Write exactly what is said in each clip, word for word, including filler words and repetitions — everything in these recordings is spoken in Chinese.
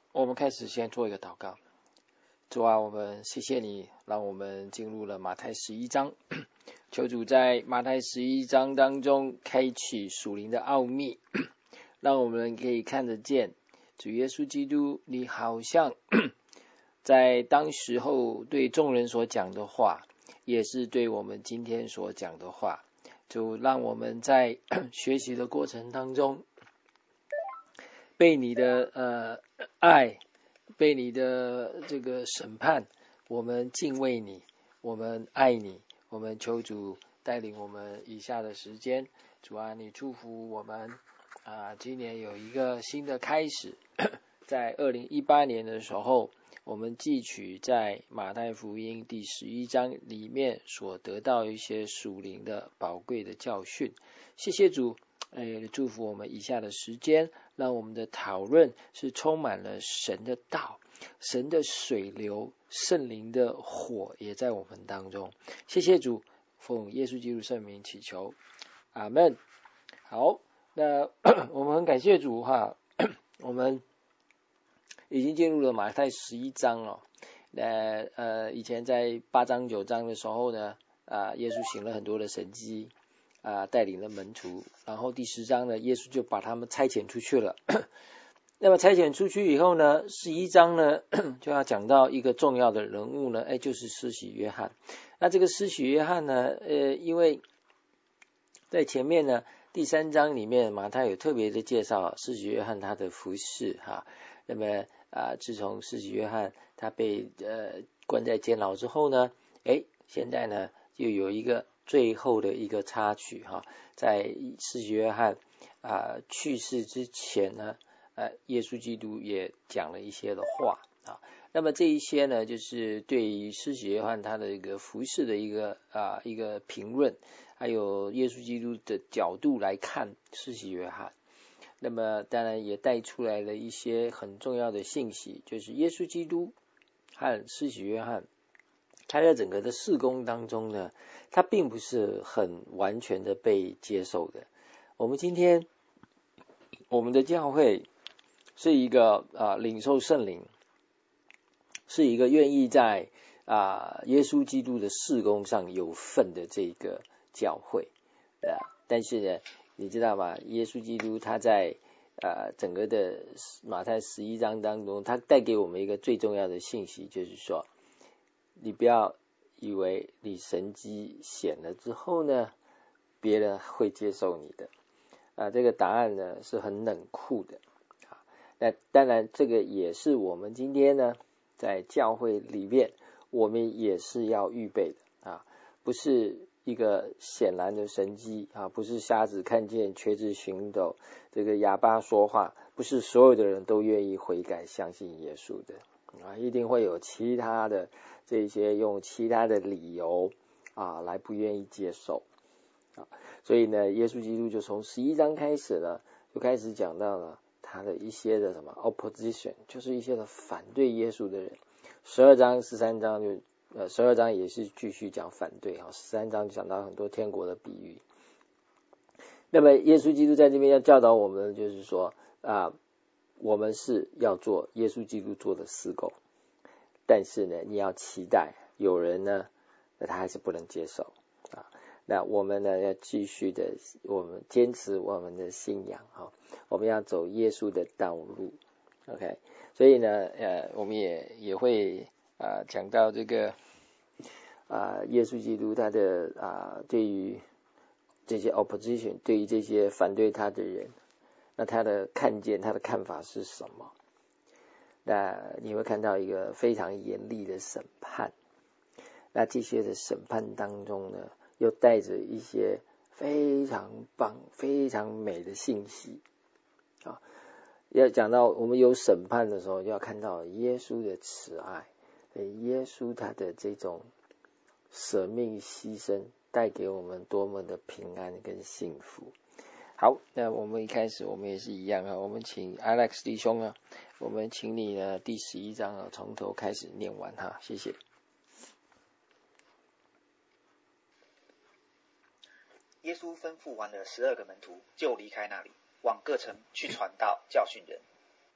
我们开始先做一个祷告。主啊，我们谢谢你，让我们进入了马太十一章。求主在马太十一章当中开启属灵的奥秘，让我们可以看得见主耶稣基督，你好像在当时候对众人所讲的话，也是对我们今天所讲的话。就让我们在学习的过程当中，被你的呃爱，被你的这个审判，我们敬畏你，我们爱你，我们求主带领我们以下的时间。主啊，你祝福我们啊，今年有一个新的开始。在二零一八年的时候，我们汲取在马太福音第十一章里面所得到一些属灵的宝贵的教训。谢谢主，哎，祝福我们以下的时间，让我们的讨论是充满了神的道，神的水流，圣灵的火也在我们当中。谢谢主，奉耶稣基督圣名祈求，阿们。好，那我们很感谢主哈，我们已经进入了马太十一章哦。那呃，以前在八章九章的时候呢，啊、呃，耶稣行了很多的神迹，啊、呃，带领了门徒。然后第十章呢，耶稣就把他们差遣出去了。那么差遣出去以后呢，十一章呢就要讲到一个重要的人物呢，哎，就是施洗约翰。那这个施洗约翰呢，呃，因为在前面呢第三章里面，马太有特别的介绍施洗约翰他的服事哈。那么啊，自从施洗约翰他被呃关在监牢之后呢，哎，现在呢就有一个最后的一个插曲哈，在施洗约翰啊去世之前呢，呃，耶稣基督也讲了一些的话啊。那么这一些呢，就是对于施洗约翰他的一个服事的一个啊一个评论，还有耶稣基督的角度来看施洗约翰。那么当然也带出来了一些很重要的信息，就是耶稣基督和施洗约翰他在整个的事工当中呢，他并不是很完全的被接受的。我们今天我们的教会是一个啊领受圣灵，是一个愿意在啊耶稣基督的事工上有份的这个教会啊，但是呢你知道吗？耶稣基督他在呃整个的马太十一章当中，他带给我们一个最重要的信息，就是说，你不要以为你神迹显了之后呢，别人会接受你的啊。这个答案呢是很冷酷的啊。那当然，这个也是我们今天呢在教会里面，我们也是要预备的啊，不是一个显然的神迹啊，不是瞎子看见，瘸子行走，这个哑巴说话，不是所有的人都愿意悔改相信耶稣的啊，一定会有其他的这些用其他的理由啊来不愿意接受啊。所以呢，耶稣基督就从十一章开始了，就开始讲到了他的一些的什么 opposition， 就是一些的反对耶稣的人。十二章十三章就呃，十二章也是继续讲反对啊，十三章讲到很多天国的比喻。那么耶稣基督在这边要教导我们，就是说啊，我们是要做耶稣基督做的事工，但是呢，你要期待有人呢，那他还是不能接受啊。那我们呢，要继续的，我们坚持我们的信仰啊，我们要走耶稣的道路。OK， 所以呢，呃，我们也也会啊讲到这个啊，耶稣基督他的啊对于这些 opposition， 对于这些反对他的人，那他的看见他的看法是什么？那你会看到一个非常严厉的审判。那这些的审判当中呢，又带着一些非常棒、非常美的信息啊。要讲到我们有审判的时候，就要看到耶稣的慈爱，耶稣他的这种舍命牺牲带给我们多么的平安跟幸福。好，那我们一开始我们也是一样啊，我们请 Alex 弟兄啊，我们请你呢第十一章啊从头开始念完哈，谢谢。 耶稣吩咐完了十二个门徒，就离开那里，往各城去传道，教训人。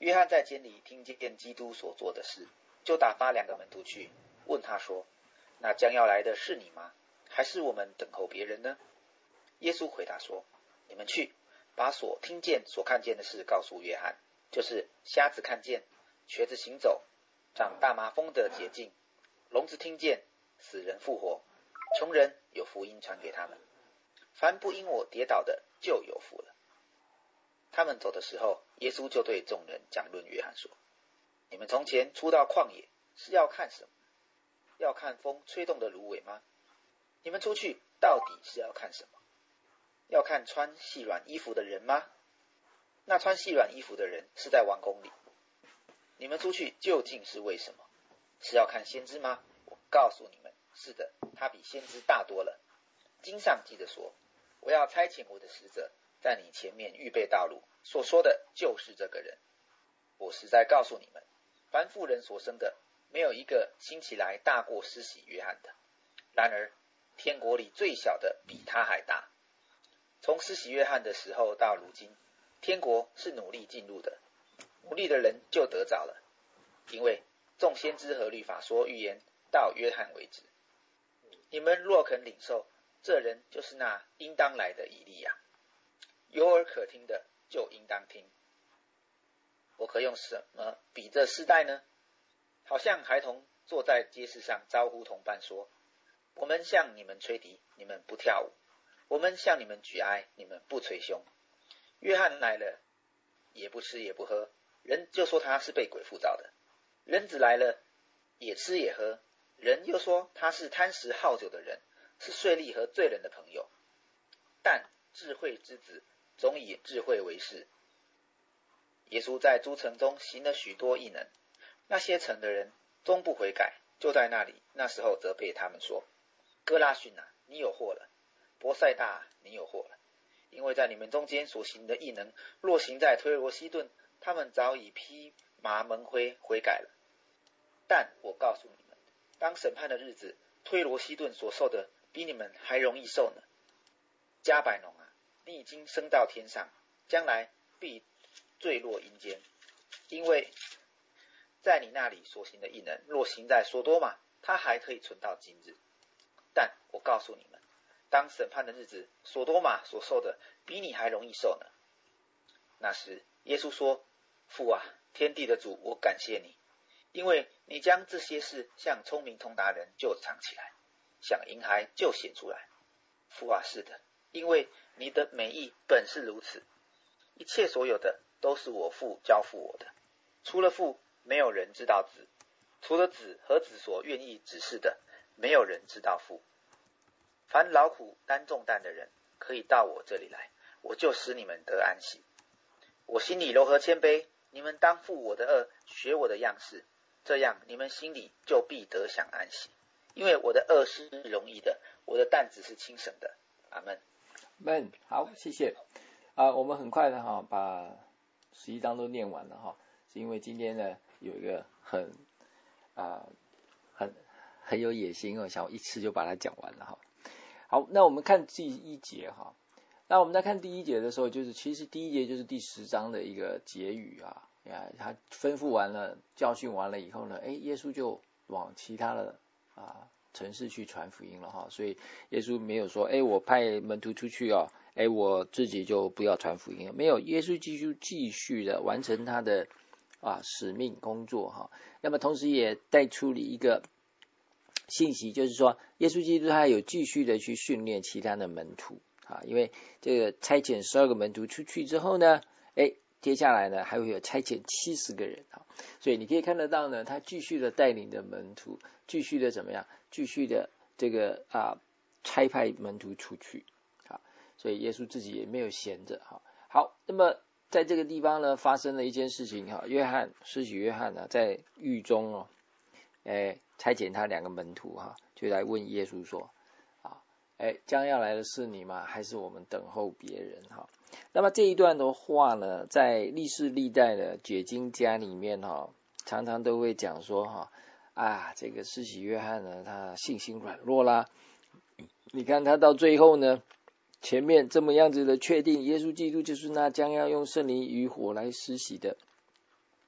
约翰在监里听见基督所做的事，就打发两个门徒去，问他说：那将要来的是你吗？还是我们等候别人呢？耶稣回答说：你们去，把所听见所看见的事告诉约翰，就是瞎子看见，瘸子行走，长大麻风的洁净，聋子听见，死人复活，穷人有福音传给他们。凡不因我跌倒的，就有福了。他们走的时候，耶稣就对众人讲论约翰说：你们从前出到旷野是要看什么？要看风吹动的芦苇吗？你们出去到底是要看什么？要看穿细软衣服的人吗？那穿细软衣服的人是在王宫里。你们出去究竟是为什么？是要看先知吗？我告诉你们，是的，他比先知大多了。经上记着说：我要差遣我的使者在你前面预备道路，所说的就是这个人。我实在告诉你们，凡妇人所生的，没有一个兴起来大过施洗约翰的。然而天国里最小的比他还大。从施洗约翰的时候到如今，天国是努力进入的，努力的人就得着了。因为众先知和律法说预言到约翰为止。你们若肯领受，这人就是那应当来的以利亚。有耳可听的就应当听。我可用什么比这世代呢？好像孩童坐在街市上招呼同伴说：我们向你们吹笛，你们不跳舞；我们向你们举哀，你们不捶胸。约翰来了，也不吃也不喝，人就说他是被鬼附着的。人子来了，也吃也喝，人又说他是贪食好酒的人，是税吏和罪人的朋友。但智慧之子总以智慧为事。耶稣在诸城中行了许多异能，那些城的人终不悔改，就在那里，那时候责备他们说：哥拉汛啊，你有祸了；伯赛大啊，你有祸了。因为在你们中间所行的异能，若行在推罗西顿，他们早已披麻蒙灰悔改了。但我告诉你们，当审判的日子，推罗西顿所受的比你们还容易受呢。加百农啊，你已经升到天上，将来必坠落阴间，因为在你那里所行的异能，若行在所多玛，他还可以存到今日。但我告诉你们，当审判的日子，所多玛所受的比你还容易受呢。那时耶稣说：父啊，天地的主，我感谢你，因为你将这些事向聪明通达人就藏起来，向婴孩就显出来。父啊，是的，因为你的美意本是如此。一切所有的都是我父交付我的，除了父，没有人知道子；除了子和子所愿意指示的，没有人知道父。凡劳苦担重担的人，可以到我这里来，我就使你们得安息。我心里柔和谦卑，你们当负我的恶，学我的样式，这样你们心里就必得享安息。因为我的恶是容易的，我的担子是轻省的。阿们。 们好，谢谢啊、呃，我们很快的哈把十一章都念完了哈，是因为今天呢有一个很啊、呃、很很有野心哦，想一次就把它讲完了哈。好，那我们看第一节哈。那我们在看第一节的时候，就是其实第一节就是第十章的一个结语啊，呀，他吩咐完了，教训完了以后呢，哎，耶稣就往其他的啊城市去传福音了哈。所以耶稣没有说，哎，我派门徒出去哦，哎，我自己就不要传福音了，没有，耶稣继续继续的完成他的啊使命工作哈。那么同时也带出了一个信息，就是说耶稣基督他有继续的去训练其他的门徒啊，因为这个差遣十二个门徒出去之后呢，哎，接下来呢还会有差遣七十个人啊，所以你可以看得到呢，他继续的带领的门徒，继续的怎么样，继续的这个啊差派门徒出去啊，所以耶稣自己也没有闲着哈。好，那么在这个地方呢，发生了一件事情哈，约翰施洗约翰呢在狱中哦，哎。差遣他两个门徒哈，就来问耶稣说：啊，哎，将要来的是你吗？还是我们等候别人哈？那么这一段的话呢，在历世历代的解经家里面哈，常常都会讲说哈，啊，这个施洗约翰呢，他信心软弱啦。你看他到最后呢，前面这么样子的确定，耶稣基督就是那将要用圣灵与火来施洗的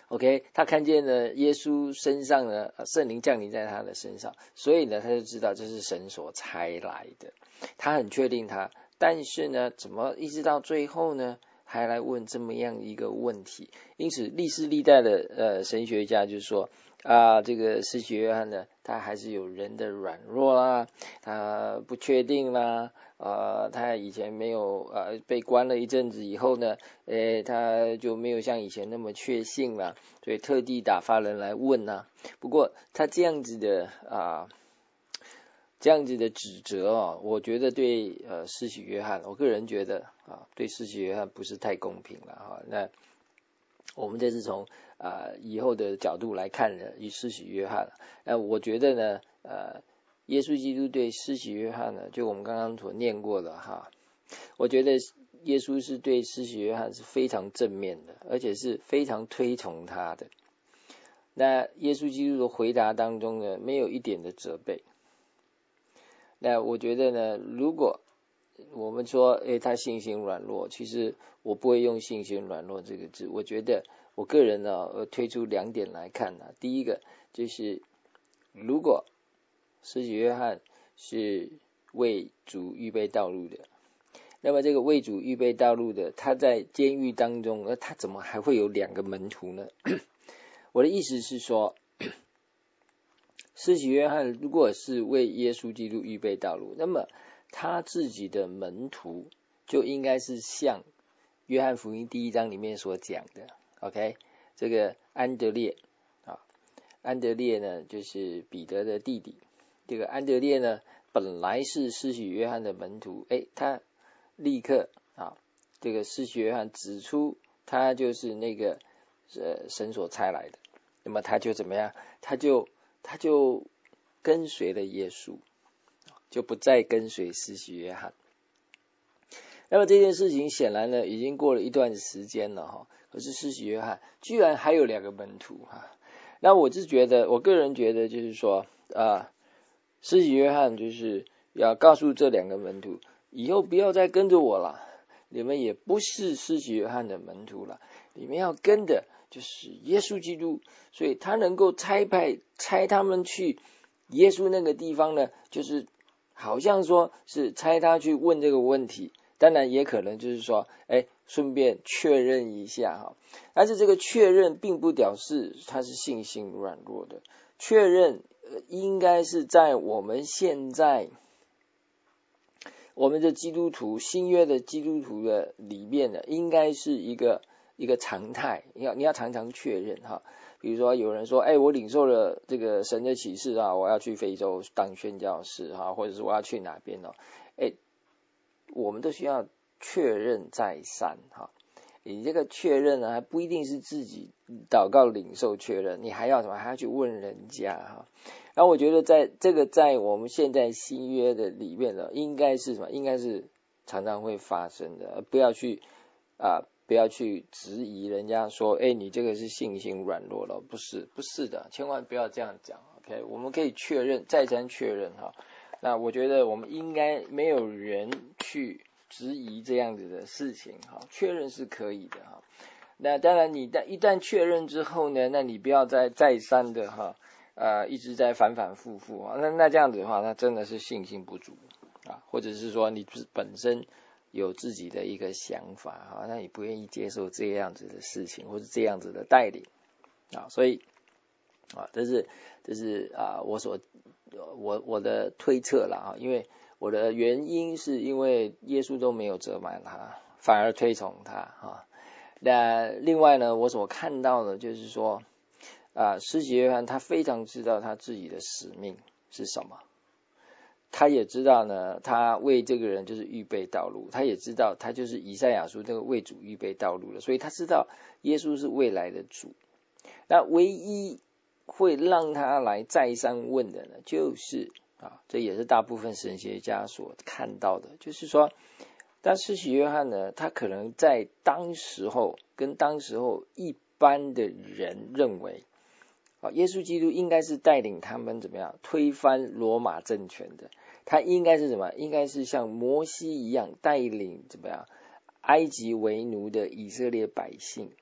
OK， 他看见了耶稣身上的圣灵降临在他的身上，所以呢，他就知道这是神所差来的，他很确定他。但是呢，怎么一直到最后呢，还来问这么样一个问题？因此，历世历代的呃神学家就说啊，这个施洗约翰呢，他还是有人的软弱啦，他不确定啦。呃，他以前没有呃被关了一阵子以后呢，诶，他就没有像以前那么确信了，所以特地打发人来问啊。不过他这样子的啊、呃，这样子的指责哦，我觉得对呃施洗约翰，我个人觉得啊，对施洗约翰不是太公平了哈。那我们这是从啊、呃、以后的角度来看的，以施洗约翰，那我觉得呢，呃。耶稣基督对施洗约翰呢，就我们刚刚所念过的哈，我觉得耶稣是对施洗约翰是非常正面的，而且是非常推崇他的。那耶稣基督的回答当中呢，没有一点的责备。那我觉得呢，如果我们说，诶，他信心软弱，其实我不会用信心软弱这个字。我觉得我个人呢，呃，推出两点来看呢。第一个就是，如果施洗约翰是为主预备道路的，那么这个为主预备道路的，他在监狱当中，那他怎么还会有两个门徒呢？我的意思是说，施洗约翰如果是为耶稣基督预备道路，那么他自己的门徒就应该是像约翰福音第一章里面所讲的 ，OK， 这个安德烈啊，安德烈呢就是彼得的弟弟。这个安德烈呢，本来是施洗约翰的门徒，诶，他立刻啊，这个施洗约翰指出他就是那个呃神所差来的，那么他就怎么样？他就他就跟随了耶稣，就不再跟随施洗约翰。那么这件事情显然呢，已经过了一段时间了哈，可是施洗约翰居然还有两个门徒哈。那我是觉得，我个人觉得就是说啊。施洗约翰就是要告诉这两个门徒，以后不要再跟着我了，你们也不是施洗约翰的门徒了，你们要跟的就是耶稣基督。所以他能够差派差他们去耶稣那个地方呢，就是好像说是差他去问这个问题，当然也可能就是说，哎，顺便确认一下哈。但是这个确认并不表示他是信心软弱的，确认应该是在我们现在我们的基督徒新约的基督徒的里面呢，应该是一个一个常态，你要你要常常确认哈。比如说有人说，哎，我领受了这个神的启示啊，我要去非洲当宣教士哈，或者是我要去哪边哦，哎，我们都需要确认再三哈。你这个确认呢，还不一定是自己祷告领受确认，你还要什么？还要去问人家哈。然后我觉得在这个在我们现在新约的里面呢，应该是什么？应该是常常会发生的，不要去啊，不要去质疑人家说，哎，你这个是信心软弱了，不是，不是的，千万不要这样讲。OK， 我们可以确认，再三确认哈。那我觉得我们应该没有人去质疑这样子的事情哈，确认是可以的哈。那当然你一旦确认之后呢，那你不要再再三的哈呃一直在反反复复啊，那那这样子的话，那真的是信心不足啊，或者是说你本身有自己的一个想法啊，那你不愿意接受这样子的事情，或是这样子的带领啊，所以啊，这是这是啊我所我我的推测了啊，因为我的原因是因为耶稣都没有责骂他，反而推崇他啊。那另外呢，我所看到的就是说啊，施洗约翰他非常知道他自己的使命是什么，他也知道呢，他为这个人就是预备道路，他也知道他就是以赛亚书这个为主预备道路了，所以他知道耶稣是未来的主。那唯一会让他来再三问的呢，就是啊，这也是大部分神学家所看到的，就是说，但施洗约翰呢，他可能在当时候跟当时候一般的人认为，啊，耶稣基督应该是带领他们怎么样推翻罗马政权的，他应该是什么？应该是像摩西一样带领怎么样埃及为奴的以色列百姓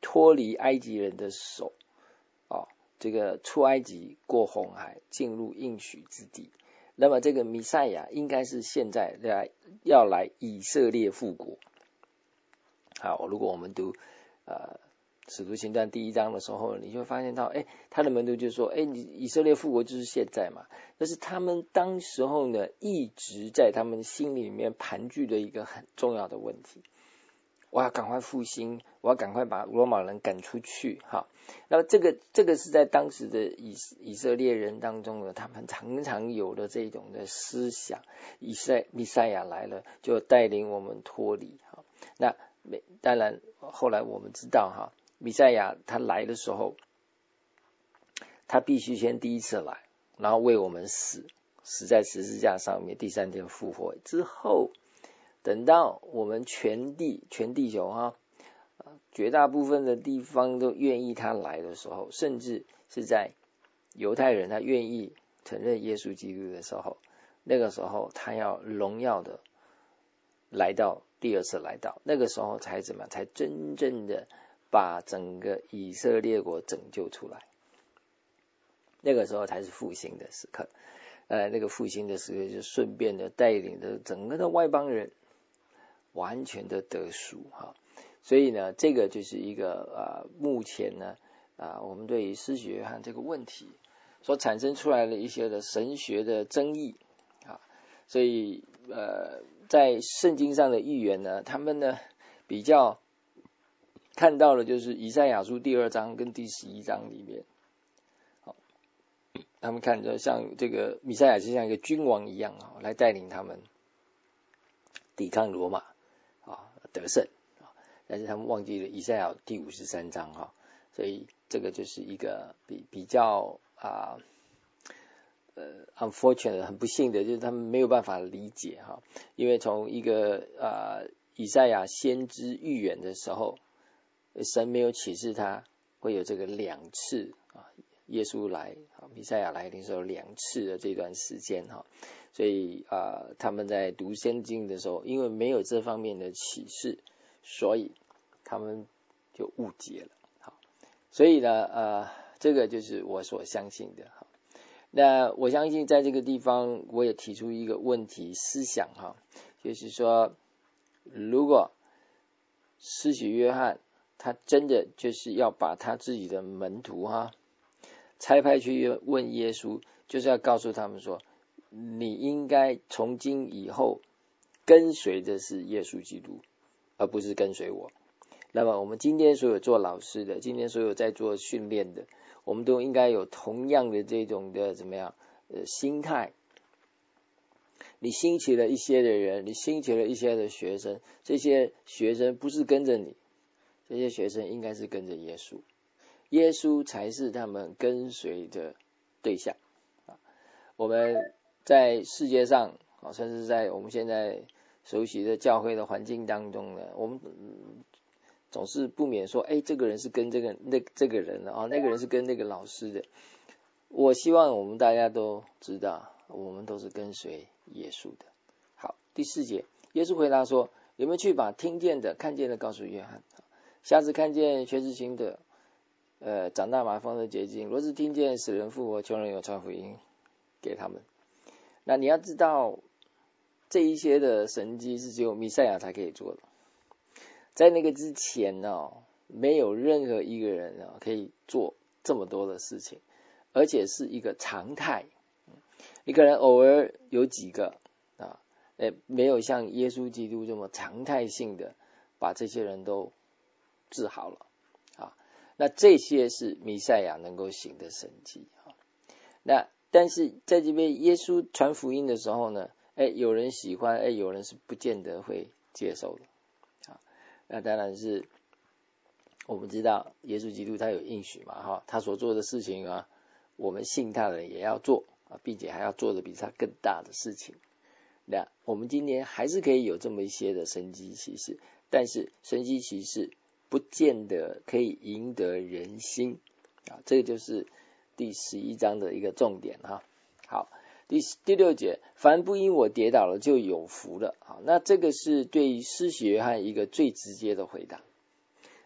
脱离埃及人的手，哦，这个出埃及过红海，进入应许之地。那么这个弥赛亚应该是现在来要来以色列复国。好，如果我们读呃使徒行传第一章的时候，你就会发现到，哎，他的门徒就说，哎，你以色列复国就是现在嘛。但是他们当时候呢，一直在他们心里面盘踞的一个很重要的问题。我要赶快复兴，我要赶快把罗马人赶出去。哈，那么这个这个是在当时的以以色列人当中呢，他们常常有的这种的思想。以赛弥赛亚来了，就带领我们脱离。哈，那当然后来我们知道哈，弥赛亚他来的时候，他必须先第一次来，然后为我们死，死在十字架上面，第三天复活之后。等到我们全地全地球哈，绝大部分的地方都愿意他来的时候，甚至是在犹太人他愿意承认耶稣基督的时候，那个时候他要荣耀的来到，第二次来到，那个时候才怎么才真正的把整个以色列国拯救出来，那个时候才是复兴的时刻。呃，那个复兴的时刻就顺便的带领的整个的外邦人完全的得赎哈，所以呢，这个就是一个呃，目前呢啊、呃，我们对于施洗约翰这个问题所产生出来的一些的神学的争议啊，所以呃，在圣经上的预言呢，他们呢比较看到的就是以赛亚书第二章跟第十一章里面，好，他们看着像这个弥赛亚就像一个君王一样啊，来带领他们抵抗罗马。啊，得胜啊，但是他们忘记了以赛亚第五十三章哈，所以这个就是一个比比较啊呃 unfortunate 很不幸的，就是他们没有办法理解哈，因为从一个啊以赛亚先知预言的时候，神没有启示他会有这个两次啊，耶稣来啊，弥赛亚来临时候两次的这段时间哈。所以啊、呃，他们在读圣经的时候，因为没有这方面的启示，所以他们就误解了。好，所以呢，呃，这个就是我所相信的。好，那我相信在这个地方，我也提出一个问题思想哈，就是说，如果施洗约翰他真的就是要把他自己的门徒哈差派去问耶稣，就是要告诉他们说，你应该从今以后跟随的是耶稣基督，而不是跟随我。那么我们今天所有做老师的，今天所有在做训练的，我们都应该有同样的这种的怎么样呃心态。你兴起了一些的人，你兴起了一些的学生，这些学生不是跟着你，这些学生应该是跟着耶稣，耶稣才是他们跟随的对象。我们在世界上，甚至在我们现在熟悉的教会的环境当中呢，我们总是不免说，哎，这个人是跟这个那这个人的啊，那个人是跟那个老师的。我希望我们大家都知道，我们都是跟随耶稣的。好，第四节，耶稣回答说：“你们去把听见的、看见的告诉约翰，瞎子看见，瘸子行的，呃，长大麻风的洁净，若是听见死人复活，穷人有传福音给他们。”那你要知道，这一些的神迹是只有弥赛亚才可以做的。在那个之前呢、哦，没有任何一个人呢、哦、可以做这么多的事情，而且是一个常态。你可能偶尔有几个啊，呃，没有像耶稣基督这么常态性的把这些人都治好了啊。那这些是弥赛亚能够行的神迹啊。那但是在这边耶稣传福音的时候呢，哎，有人喜欢，哎，有人是不见得会接受的啊。那当然是我们知道耶稣基督他有应许嘛，哈，他所做的事情啊，我们信他的人也要做啊，并且还要做的比他更大的事情。那我们今天还是可以有这么一些的神迹奇事，但是神迹奇事不见得可以赢得人心啊，这个就是第十一章的一个重点哈。好，第第六节，凡不因我跌倒了就有福了。好，那这个是对施洗约翰一个最直接的回答。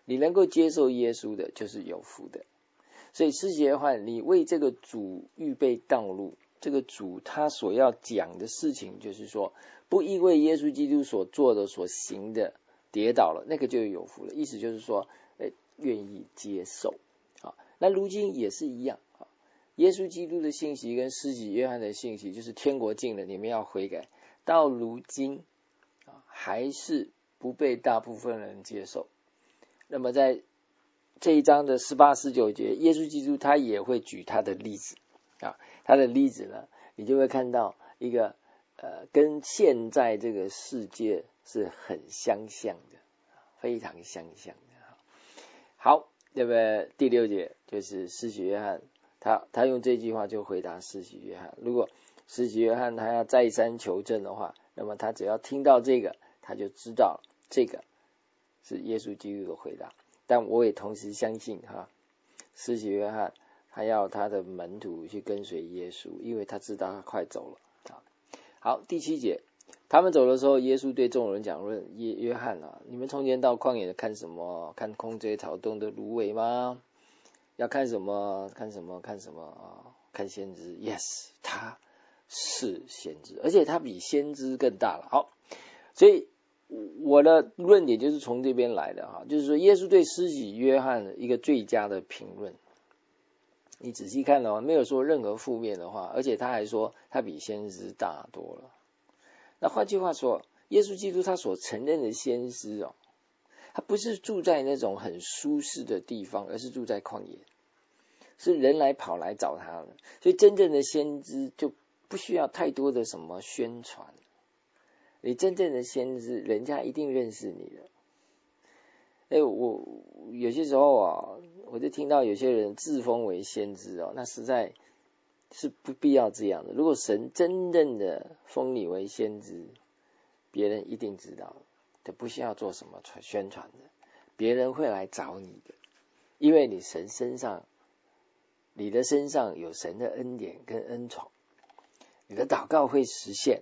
你能够接受耶稣的，就是有福的。所以施洗约翰，你为这个主预备道路，这个主他所要讲的事情，就是说，不因为耶稣基督所做的、所行的跌倒了，那个就有福了。意思就是说，哎，愿意接受啊。那如今也是一样啊。耶稣基督的信息跟施洗约翰的信息，就是天国近了，你们要悔改。到如今啊，还是不被大部分人接受。那么在这一章的十八、十九节，耶稣基督他也会举他的例子啊，他的例子呢，你就会看到一个呃，跟现在这个世界是很相像的，非常相像的。好，那么第六节就是施洗约翰，他他用这句话就回答施洗约翰。如果施洗约翰他要再三求证的话，那么他只要听到这个，他就知道这个是耶稣基督的回答。但我也同时相信哈，施洗约翰他要他的门徒去跟随耶稣，因为他知道他快走了啊。好，第七节，他们走的时候，耶稣对众人讲论：约约翰啊，你们从前到旷野看什么？看空追草动的芦苇吗？要看什么？看什么？看什么啊？看先知。Yes， 他是先知，而且他比先知更大了。好，所以我的论点就是从这边来的哈，就是说耶稣对施洗约翰一个最佳的评论。你仔细看哦，没有说任何负面的话，而且他还说他比先知大多了。那换句话说，耶稣基督他所承认的先知哦，他不是住在那种很舒适的地方，而是住在旷野，是人来跑来找他的。所以真正的先知就不需要太多的什么宣传，你真正的先知，人家一定认识你的。哎，我有些时候啊，我就听到有些人自封为先知哦，那实在是不必要这样的。如果神真正的封你为先知，别人一定知道，这不需要做什么宣传的，别人会来找你的，因为你神身上，你的身上有神的恩典跟恩宠，你的祷告会实现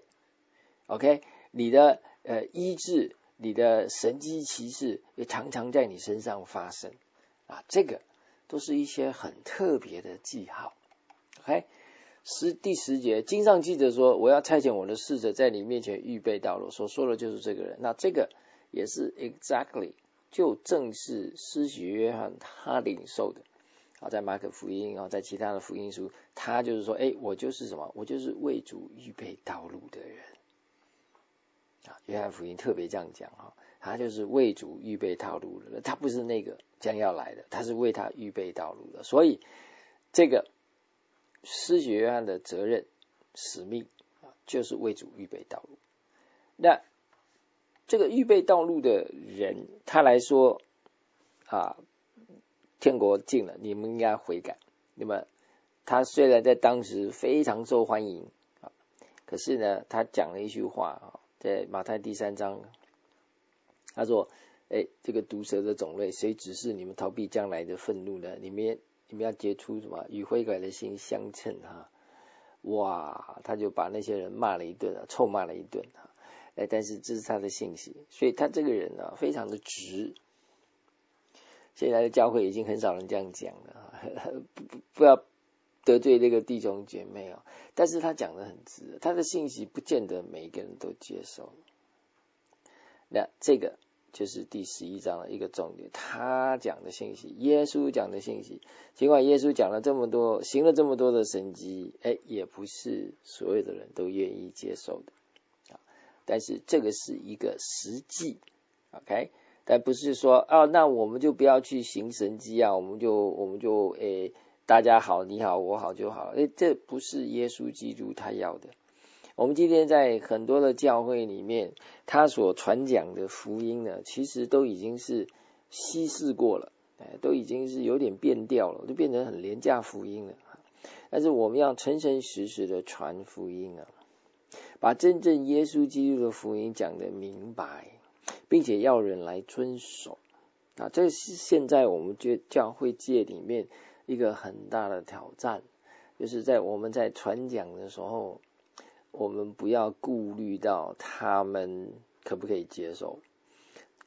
，OK， 你的呃医治。你的神迹奇事也常常在你身上发生啊，这个都是一些很特别的记号。OK， 十第十节，经上记着说，我要差遣我的使者在你面前预备道路，所说的就是这个人。那这个也是 exactly 就正是施洗约翰他领受的啊，在马可福音啊，在其他的福音书，他就是说，哎，我就是什么？我就是为主预备道路的人。约翰福音特别这样讲哈，他就是为主预备道路的，他不是那个将要来的，他是为他预备道路的。所以这个施洗约翰的责任使命啊，就是为主预备道路。那这个预备道路的人，他来说啊，天国近了，你们应该悔改。那么他虽然在当时非常受欢迎啊，可是呢，他讲了一句话啊。在马太第三章，他说：“哎，这个毒蛇的种类，谁指示你们逃避将来的愤怒呢？你们你们要结出什么与悔改的心相称哈？”哇，他就把那些人骂了一顿啊，臭骂了一顿啊。哎，但是这是他的信息，所以他这个人啊，非常的直。现在的教会已经很少人这样讲了，不不不要得罪这个弟兄姐妹啊，但是他讲得很直，他的信息不见得每一个人都接受。那这个就是第十一章的一个重点，他讲的信息，耶稣讲的信息，尽管耶稣讲了这么多，行了这么多的神迹，哎，也不是所有的人都愿意接受的啊。但是这个是一个实际 ，OK， 但不是说哦，那我们就不要去行神迹啊，我们就我们就诶。大家好，你好，我好就好。诶，这不是耶稣基督他要的。我们今天在很多的教会里面，他所传讲的福音呢，其实都已经是稀释过了，都已经是有点变调了，就变成很廉价福音了。但是我们要诚诚实实的传福音啊，把真正耶稣基督的福音讲得明白，并且要人来遵守啊，这是现在我们教会界里面一个很大的挑战，就是在我们在传讲的时候，我们不要顾虑到他们可不可以接受，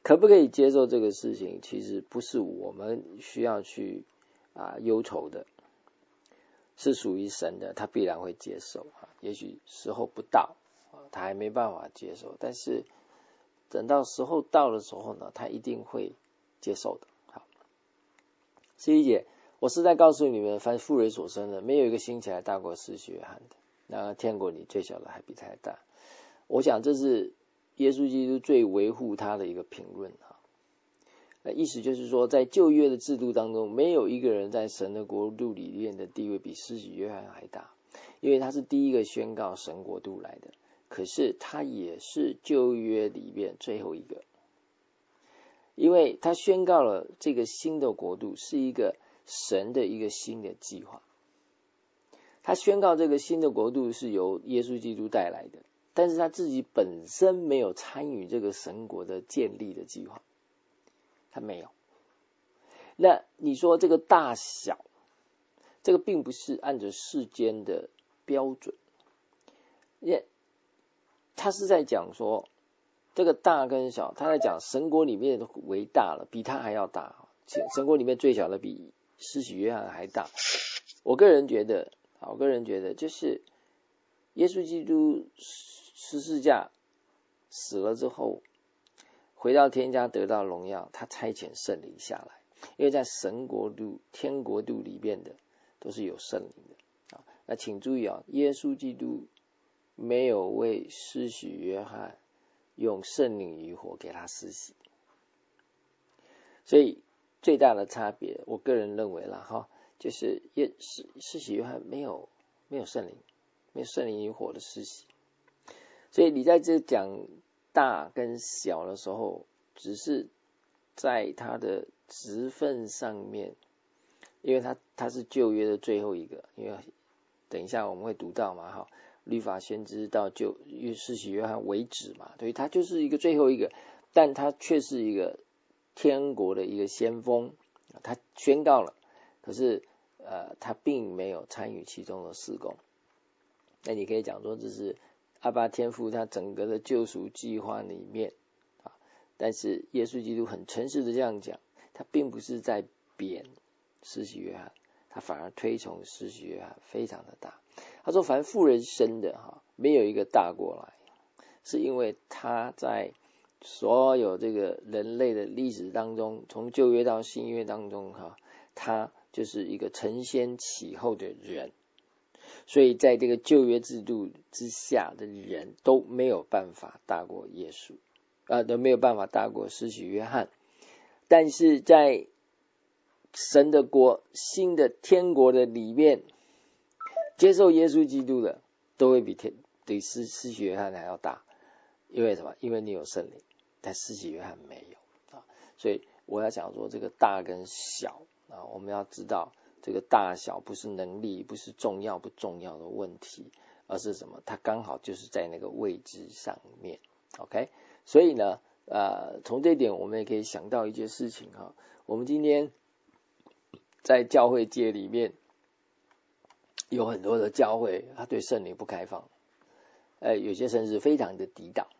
可不可以接受这个事情，其实不是我们需要去啊忧愁的，是属于神的，他必然会接受啊。也许时候不到啊，他还没办法接受，但是等到时候到的时候呢，他一定会接受的。好，十一节，我是在告诉你们，凡妇人所生的，没有一个兴起来大过施洗约翰的。那天国里最小的还比他大。我想这是耶稣基督最维护他的一个评论哈。那意思就是说，在旧约的制度当中，没有一个人在神的国度里面的地位比施洗约翰还大，因为他是第一个宣告神国度来的，可是他也是旧约里面最后一个，因为他宣告了这个新的国度是一个神的一个新的计划。他宣告这个新的国度是由耶稣基督带来的，但是他自己本身没有参与这个神国的建立的计划，他没有。那你说这个大小，这个并不是按着世间的标准，也他是在讲说这个大跟小，他在讲神国里面为大了，比他还要大，神国里面最小的比施洗约翰还大。我个人觉得我个人觉得就是耶稣基督十字架死了之后，回到天家得到荣耀，他差遣圣灵下来，因为在神国度天国度里面的都是有圣灵的。那请注意啊，耶稣基督没有为施洗约翰用圣灵与火给他施洗，所以最大的差别我个人认为啦哈，就是耶施施洗约翰没有没有圣灵，没有圣灵与火的施洗。所以你在这讲大跟小的时候，只是在他的职分上面，因为他他是旧约的最后一个，因为等一下我们会读到嘛哈，律法先知到旧施洗约翰为止嘛，所以他就是一个最后一个，但他却是一个天国的一个先锋，他宣告了，可是呃他并没有参与其中的事工。那你可以讲说这是阿爸天父他整个的救赎计划里面啊，但是耶稣基督很诚实的这样讲，他并不是在贬施洗约翰，他反而推崇施洗约翰非常的大。他说凡妇人生的哈，没有一个大过来，是因为他在所有这个人类的历史当中，从旧约到新约当中哈，他就是一个承先启后的人，所以在这个旧约制度之下的人都没有办法大过耶稣啊，都没有办法大过施洗约翰。但是在神的国新的天国的里面，接受耶稣基督的都会比天比施施洗约翰还要大。因为什么？因为你有圣灵，但施洗约翰没有啊。所以我要讲说这个大跟小啊，我们要知道这个大小不是能力，不是重要不重要的问题，而是什么？它刚好就是在那个位置上面。OK， 所以呢，呃，从这点我们也可以想到一件事情哈。我们今天在教会界里面有很多的教会，它对圣灵不开放，呃，有些甚至非常的抵挡。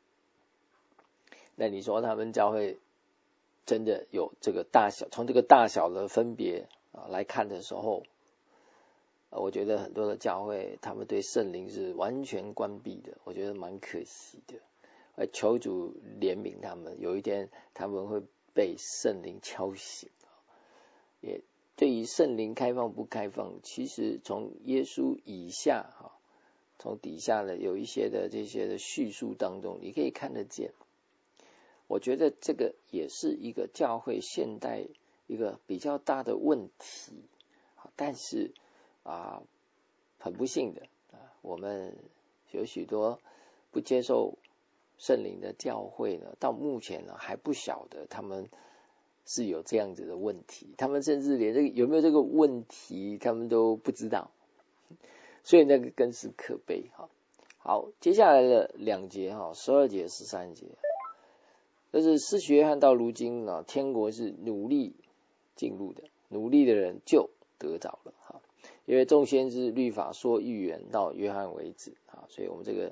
那你说他们教会真的有这个大小，从这个大小的分别啊来看的时候，呃，我觉得很多的教会他们对圣灵是完全关闭的，我觉得蛮可惜的。呃，求主怜悯他们，有一天他们会被圣灵敲醒。也对于圣灵开放不开放，其实从耶稣以下哈，从底下的有一些的这些的叙述当中，你可以看得见。我觉得这个也是一个教会现代一个比较大的问题，但是啊，很不幸的啊，我们有许多不接受圣灵的教会呢，到目前呢还不晓得他们是有这样子的问题，他们甚至连这个有没有这个问题他们都不知道，所以那个更是可悲哈。好，接下来的两节哈，十二节十三节。但是施洗约翰到如今啊，天国是努力进入的，努力的人就得着了哈。因为众先知律法说预言到约翰为止啊，所以我们这个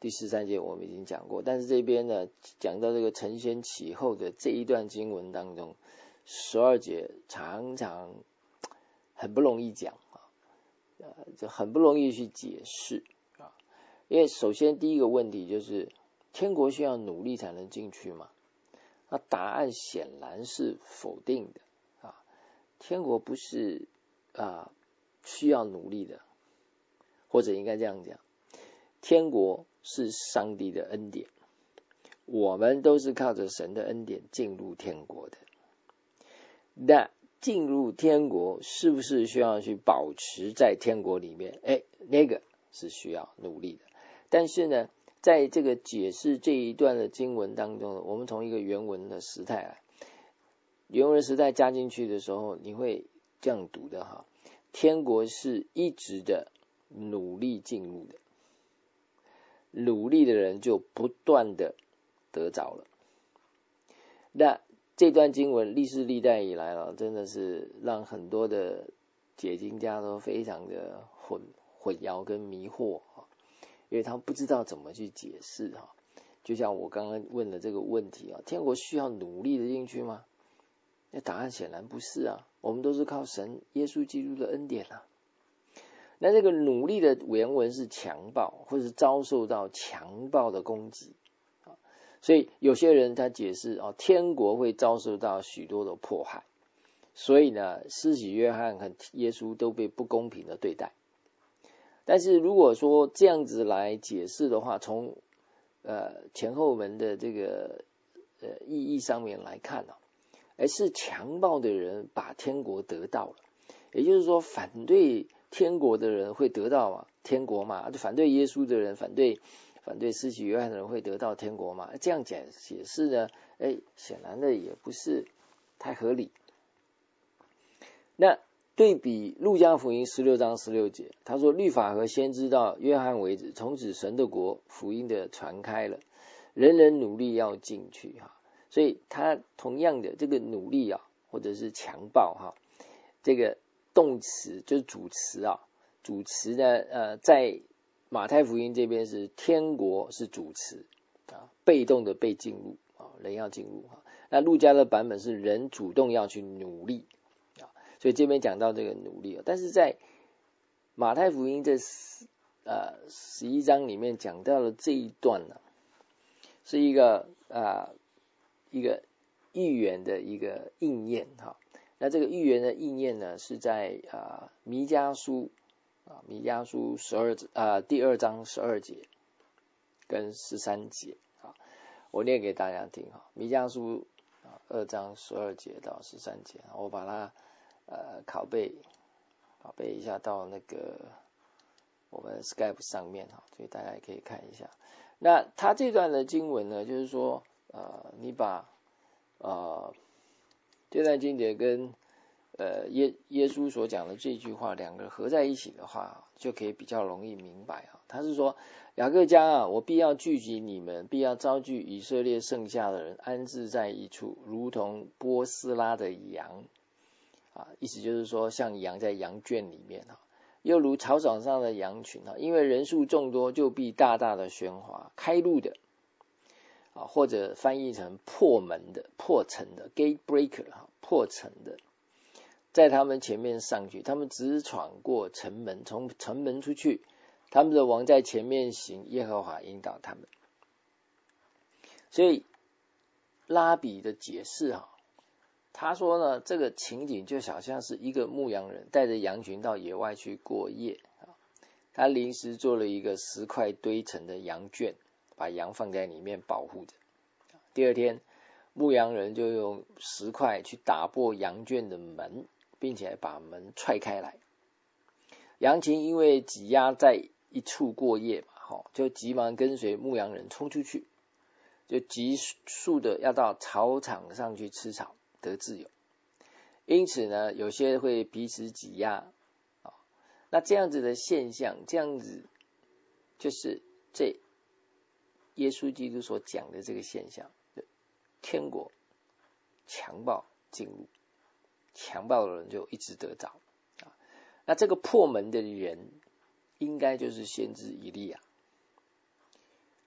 第十三节我们已经讲过，但是这边呢讲到这个承先启后的这一段经文当中，十二节常常很不容易讲啊，呃，就很不容易去解释啊。因为首先第一个问题就是，天国需要努力才能进去吗？那答案显然是否定的啊。天国不是啊需要努力的，或者应该这样讲，天国是上帝的恩典，我们都是靠着神的恩典进入天国的。那进入天国是不是需要去保持在天国里面？哎，那个是需要努力的。但是呢，在这个解释这一段的经文当中呢，我们从一个原文的时态啊，原文时代加进去的时候，你会这样读的哈：天国是一直的努力进入的，努力的人就不断的得着了。那这段经文历世历代以来了，真的是让很多的解经家都非常的混混淆跟迷惑啊，因为他们不知道怎么去解释哈。就像我刚刚问的这个问题啊，天国需要努力的进去吗？那答案显然不是啊，我们都是靠神耶稣基督的恩典啊。那这个努力的原文是强暴，或者是遭受到强暴的攻击。所以有些人他解释哦，天国会遭受到许多的迫害，所以呢，施洗约翰和耶稣都被不公平的对待。但是如果说这样子来解释的话，从呃前后文的这个呃意义上面来看呢、啊，而是强暴的人把天国得到了，也就是说，反对天国的人会得到嘛天国嘛，就反对耶稣的人，反对。反对施洗约翰的人会得到天国吗？这样解解释呢？哎，显然的也不是太合理。那对比路加福音十六章十六节，他说律法和先知到约翰为止，从此神的国福音的传开了，人人努力要进去哈。所以他同样的这个努力啊，或者是强暴哈，这个动词就是主词啊，主词呢呃在马太福音这边是天国是主词啊，被动的被进入啊，人要进入啊。那路加的版本是人主动要去努力啊，所以这边讲到这个努力啊，但是在马太福音这呃十一章里面讲到的这一段呢，是一个啊、呃、一个预言的一个应验哈。那这个预言的应验呢，是在啊弥迦书。啊，弥迦书十二啊第二章十二节跟十三节啊，我念给大家听哈。弥迦书啊二章十二节到十三节，我把它呃拷贝拷贝一下到那个我们 Skype 上面哈，所以大家也可以看一下。那他这段的经文呢，就是说呃你把呃这段经节跟呃，耶耶稣所讲的这句话，两个合在一起的话，就可以比较容易明白啊。他是说，雅各家啊，我必要聚集你们，必要招聚以色列剩下的人，安置在一处，如同波斯拉的羊啊。意思就是说，像羊在羊圈里面啊，又如草场上的羊群啊，因为人数众多，就必大大的喧哗。开路的啊，或者翻译成破门的、破城的 （gate breaker） 啊，破城的。在他们前面上去，他们直闯过城门，从城门出去，他们的王在前面行，耶和华引导他们。所以拉比的解释哈，他说呢，这个情景就好像是一个牧羊人带着羊群到野外去过夜啊，他临时做了一个石块堆成的羊圈，把羊放在里面保护着。第二天，牧羊人就用石块去打破羊圈的门，并且把门踹开来。羊群因为挤压在一处过夜嘛，就急忙跟随牧羊人冲出去，就急速的要到草场上去吃草得自由。因此呢，有些会彼此挤压。那这样子的现象，这样子就是这耶稣基督所讲的这个现象，天国强暴进入，强暴的人就一直得着啊。那这个破门的人，应该就是先知以利亚。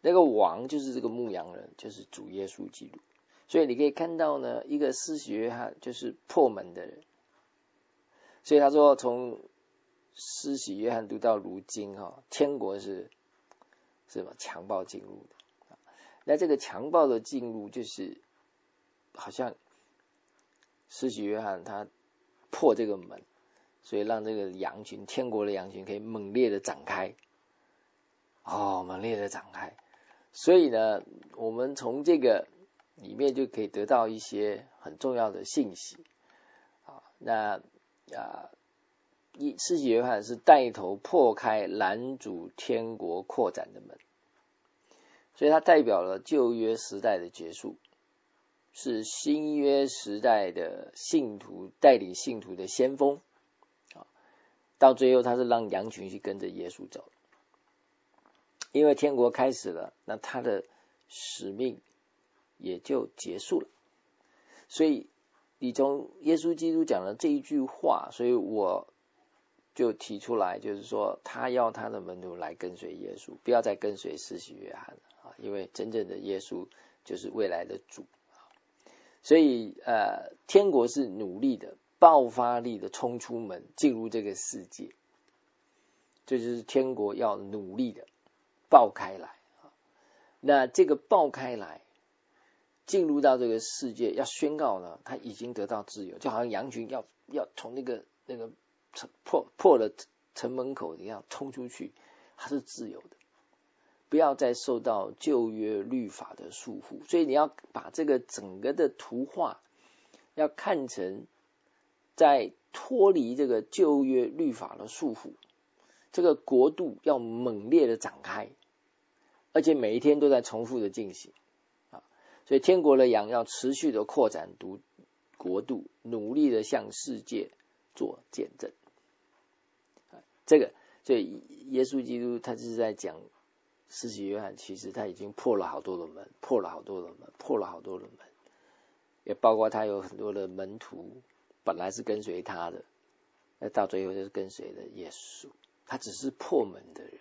那个王就是这个牧羊人，就是主耶稣基督。所以你可以看到呢，一个施洗约翰就是破门的人。所以他说，从施洗约翰读到如今哈，天国是是吧强暴进入的。那这个强暴的进入，就是好像施洗约翰他破这个门，所以让这个羊群，天国的羊群可以猛烈的展开。哦，猛烈的展开。所以呢，我们从这个里面就可以得到一些很重要的信息。啊，那啊，施洗约翰是带头破开拦阻天国扩展的门，所以它代表了旧约时代的结束，是新约时代的信徒带领信徒的先锋。啊，到最后他是让羊群去跟着耶稣走。因为天国开始了，那他的使命也就结束了。所以你从耶稣基督讲的这一句话，所以我就提出来，就是说他要他的门徒来跟随耶稣，不要再跟随施洗约翰了，因为真正的耶稣就是未来的主。所以呃，天国是努力的、爆发力的冲出门进入这个世界，这就是天国要努力的爆开来。那这个爆开来进入到这个世界，要宣告呢，他已经得到自由，就好像羊群要要从那个那个破破了城门口一样冲出去，他是自由的，不要再受到旧约律法的束缚。所以你要把这个整个的图画要看成在脱离这个旧约律法的束缚，这个国度要猛烈的展开，而且每一天都在重复的进行啊！所以天国的羊要持续的扩展独国度，努力的向世界做见证。这个，所以耶稣基督他就是在讲，施洗约翰其实他已经破了好多的门，破了好多的门，破了好多的门，也包括他有很多的门徒本来是跟随他的，那到最后就是跟随了耶稣。他只是破门的人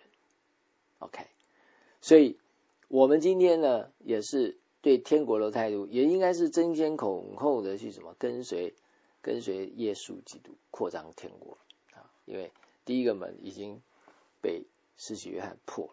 ，OK。所以我们今天呢，也是对天国的态度，也应该是争先恐后的去什么跟随跟随耶稣基督，扩张天国啊！因为第一个门已经被施洗约翰破了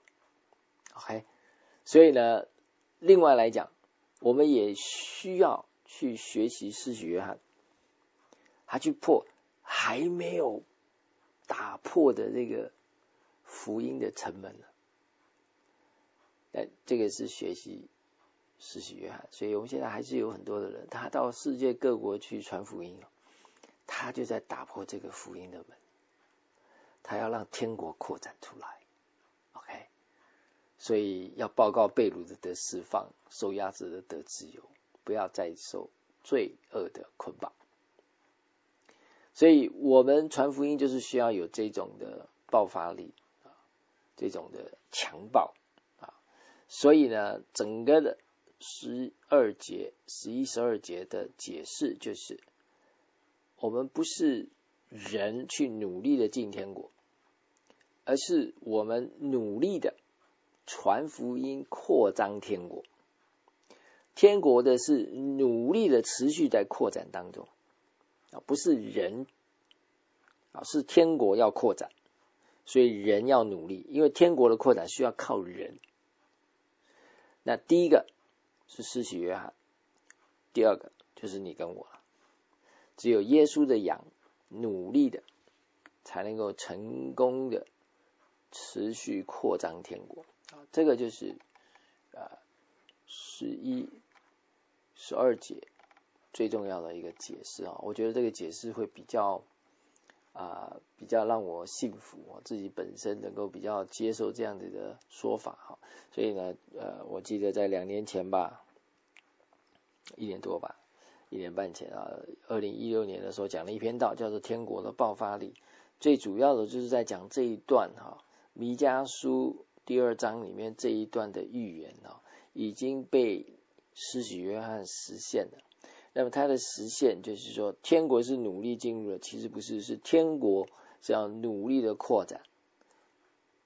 ，OK。所以呢，另外来讲，我们也需要去学习施洗约翰，他去破还没有打破的这个福音的城门了。但这个是学习施洗约翰，所以我们现在还是有很多的人，他到世界各国去传福音，他就在打破这个福音的门，他要让天国扩展出来 ，OK。所以要报告被掳的得释放，受压制的得自由，不要再受罪恶的捆绑。所以我们传福音就是需要有这种的爆发力啊，这种的强暴啊。所以呢，整个的十二节、十一、十二节的解释就是，我们不是人去努力的进天国，而是我们努力的传福音，扩张天国。天国的是努力的持续在扩展当中。不是人啊，是天国要扩展，所以人要努力，因为天国的扩展需要靠人。那第一个是施洗约翰，第二个就是你跟我了。只有耶稣的羊努力的，才能够成功的持续扩张天国啊，这个就是呃十一、十二节。最重要的一个解释啊，我觉得这个解释会比较啊、呃、比较让我信服，我自己本身能够比较接受这样子的说法哈。所以呢，呃，我记得在两年前吧，一年多吧，一年半前啊，二零一六年的时候讲了一篇道，叫做《天国的爆发力》，最主要的就是在讲这一段哈，弥迦书第二章里面这一段的预言啊，已经被施洗约翰实现了。那么它的实现就是说，天国是努力进入了，其实不是，是天国是要努力的扩展，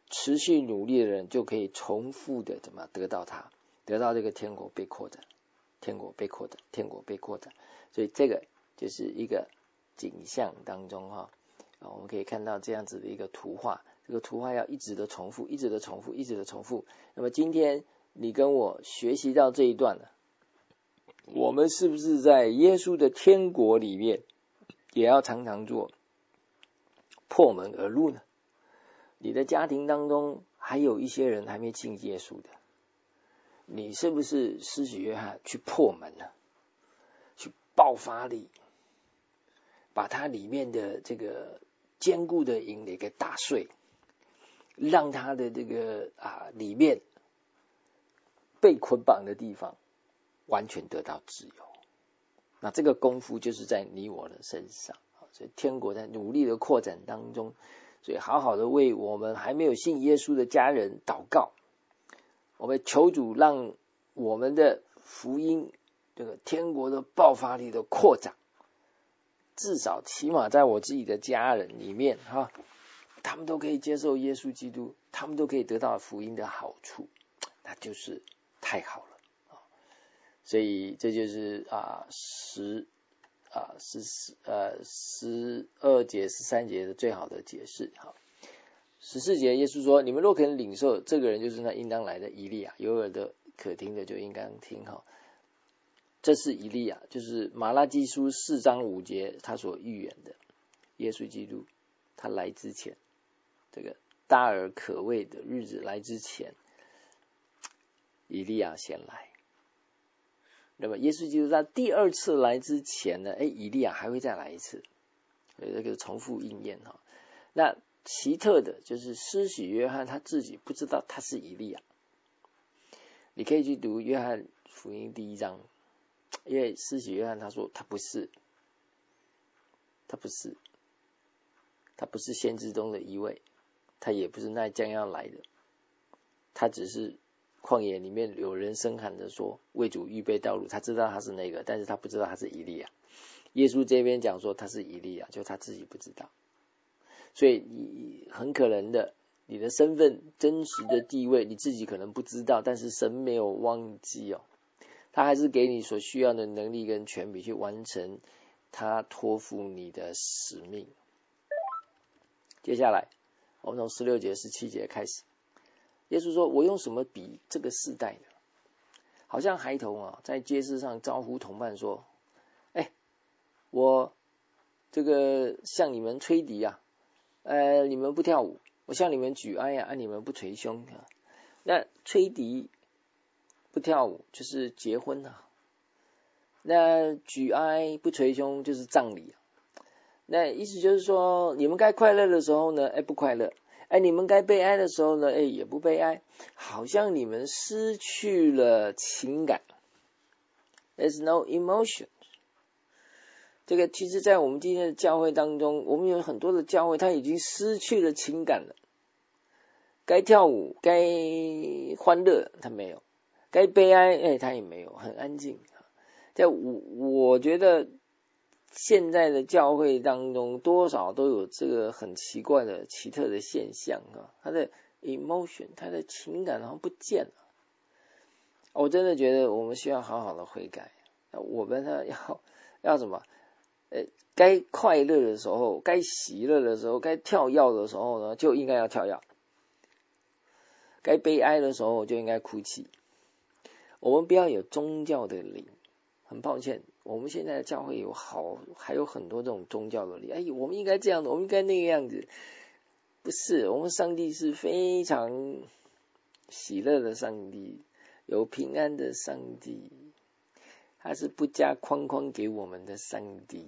持续努力的人就可以重复的怎么得到它，得到这个天国被扩展，天国被扩展，天国被扩展。所以这个就是一个景象当中哈，啊，我们可以看到这样子的一个图画，这个图画要一直的重复，一直的重复，一直的重复。那么今天你跟我学习到这一段了，我们是不是在耶稣的天国里面也要常常做破门而入呢？你的家庭当中还有一些人还没信耶稣的，你是不是施洗约翰去破门呢？去爆发力，把它里面的这个坚固的营垒给打碎，让它的这个啊里面被捆绑的地方完全得到自由。那这个功夫就是在你我的身上，所以天国在努力的扩展当中，所以好好的为我们还没有信耶稣的家人祷告，我们求主让我们的福音这个天国的爆发力的扩展，至少起码在我自己的家人里面哈，他们都可以接受耶稣基督，他们都可以得到福音的好处，那就是太好了。所以这就是啊十啊十呃十二节十三节的最好的解释。好，十四节耶稣说：“你们若肯领受，这个人就是那应当来的以利亚。有耳的可听的就应当听。”哈，这是以利亚，就是马拉基书四章五节他所预言的耶稣基督，他来之前，这个大而可畏的日子来之前，以利亚先来。那么耶稣基督在第二次来之前呢，哎，以利亚还会再来一次，这个重复应验哈。那奇特的就是施洗约翰他自己不知道他是以利亚，你可以去读约翰福音第一章，因为施洗约翰他说他不是，他不是，他不是先知中的一位，他也不是那将要来的，他只是旷野里面有人声喊着说为主预备道路，他知道他是那个，但是他不知道他是以利亚。耶稣这边讲说他是以利亚，就他自己不知道。所以你很可能的，你的身份真实的地位你自己可能不知道，但是神没有忘记哦，他还是给你所需要的能力跟权柄去完成他托付你的使命。接下来我们从十六节十七节开始，耶稣说：“我用什么比这个世代呢？好像孩童啊，在街市上招呼同伴说：‘哎，我这个向你们吹笛啊，呃，你们不跳舞；我向你们举哀啊，啊你们不捶胸啊。’那吹笛不跳舞就是结婚啊，那举哀不捶胸就是葬礼啊。那意思就是说，你们该快乐的时候呢，哎不快乐。”哎，你们该悲哀的时候呢，哎，也不悲哀，好像你们失去了情感。There's no emotion。这个其实在我们今天的教会当中，我们有很多的教会，它已经失去了情感了。该跳舞、该欢乐，它没有；该悲哀，哎，它也没有，很安静。在我我觉得。现在的教会当中多少都有这个很奇怪的奇特的现象啊，他的 emotion 他的情感好像不见了。我真的觉得我们需要好好的悔改，我们呢要要什么呃，该快乐的时候，该喜乐的时候，该跳跃的时候呢就应该要跳跃，该悲哀的时候就应该哭泣。我们不要有宗教的灵，很抱歉，我们现在的教会有好还有很多这种宗教的理，哎，我们应该这样的，我们应该那个样子，不是，我们上帝是非常喜乐的上帝，有平安的上帝，他是不加框框给我们的上帝。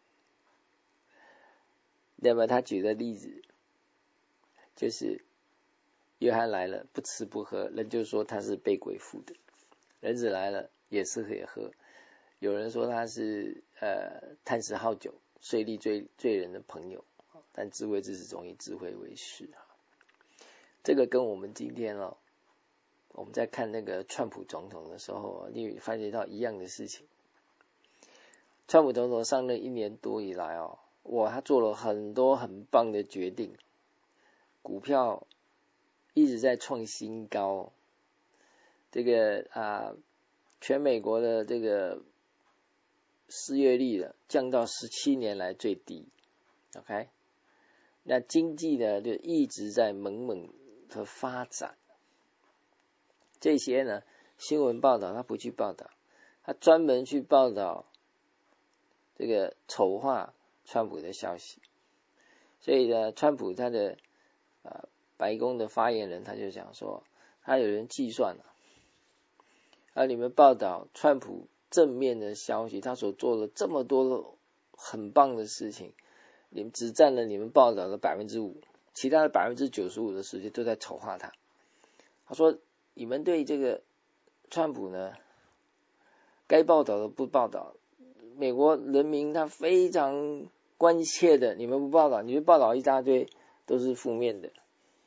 那么他举的例子就是约翰来了不吃不喝，人就说他是被鬼附的；人子来了也吃也喝，有人说他是呃贪食好酒，税吏罪罪人的朋友，但智慧之子总以智慧为师。这个跟我们今天哦，我们在看那个川普总统的时候，你发觉到一样的事情。川普总统上任一年多以来哦，哇，他做了很多很棒的决定，股票一直在创新高，这个啊，全美国的这个失业率了降到十七年来最低 ，OK， 那经济呢就一直在猛猛的发展，这些呢新闻报道他不去报道，他专门去报道这个丑化川普的消息，所以呢，川普他的呃白宫的发言人他就讲说，他有人计算了，而你们报道川普正面的消息，他所做了这么多的很棒的事情，你们只占了你们报道的百分之五，其他的百分之九十五的时间都在丑化他。他说，你们对这个川普呢，该报道的不报道，美国人民他非常关切的，你们不报道，你们报道一大堆都是负面的。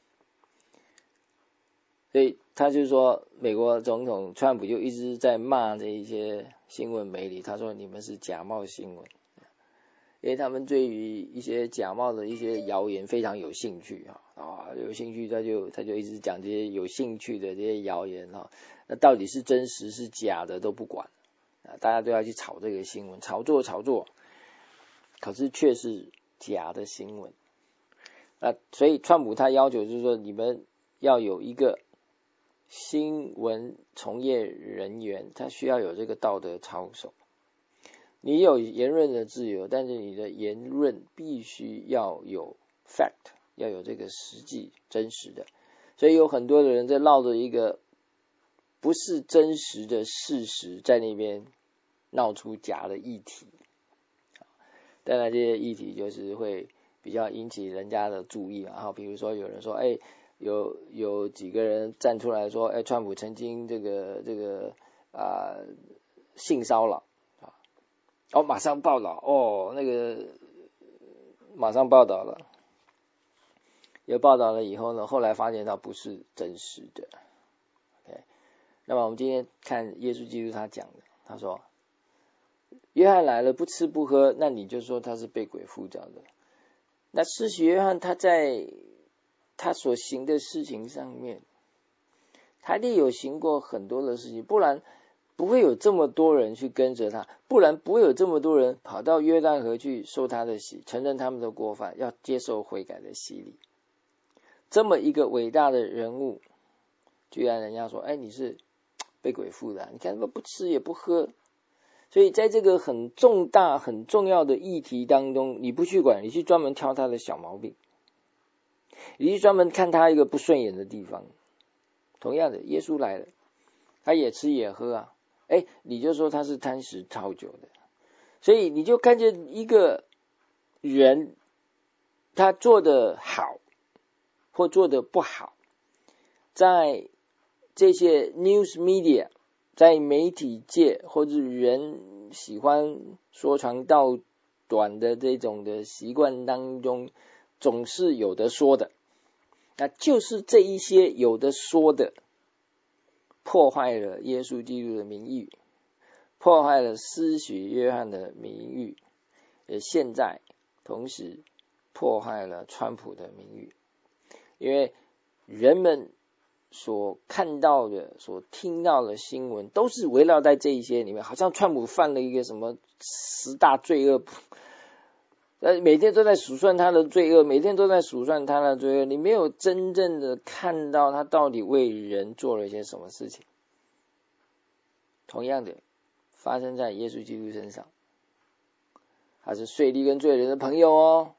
所以他就说，美国总统川普就一直在骂这一些新闻媒体，他说你们是假冒新闻，因为他们对于一些假冒的一些谣言非常有兴趣啊，啊有兴趣他就他就一直讲这些有兴趣的这些谣言啊，那到底是真实是假的都不管啊，大家都要去炒这个新闻，炒作炒作，可是却是假的新闻。那所以川普他要求就是说，你们要有一个新闻从业人员，他需要有这个道德操守。你有言论的自由，但是你的言论必须要有 fact， 要有这个实际真实的。所以有很多的人在闹着一个不是真实的事实，在那边闹出假的议题。当然这些议题就是会比较引起人家的注意，然后比如说有人说，哎，有有几个人站出来说，哎，川普曾经这个这个啊、呃、性骚扰啊，哦，马上报道，哦，那个马上报道了，有报道了以后呢，后来发现它不是真实的。OK， 那么我们今天看耶稣基督他讲的，他说，约翰来了不吃不喝，那你就说他是被鬼附着的。那施洗约翰他在他所行的事情上面，他一定有行过很多的事情，不然不会有这么多人去跟着他，不然不会有这么多人跑到约旦河去受他的洗，承认他们的过犯，要接受悔改的洗礼。这么一个伟大的人物，居然人家说，哎，你是被鬼附的，你看他们不吃也不喝。所以在这个很重大很重要的议题当中，你不去管，你去专门挑他的小毛病，你去专门看他一个不顺眼的地方。同样的，耶稣来了，他也吃也喝啊，哎，你就说他是贪食好酒的。所以你就看见一个人，他做得好或做得不好，在这些 news media，在媒体界或者人喜欢说长道短的这种的习惯当中，总是有的说的。那就是这一些有的说的，破坏了耶稣基督的名誉，破坏了施洗约翰的名誉，也现在同时破坏了川普的名誉。因为人们所看到的所听到的新闻都是围绕在这一些里面，好像川普犯了一个什么十大罪恶，每天都在数算他的罪恶，每天都在数算他的罪恶，你没有真正的看到他到底为人做了一些什么事情。同样的发生在耶稣基督身上，他是税吏跟罪人的朋友哦。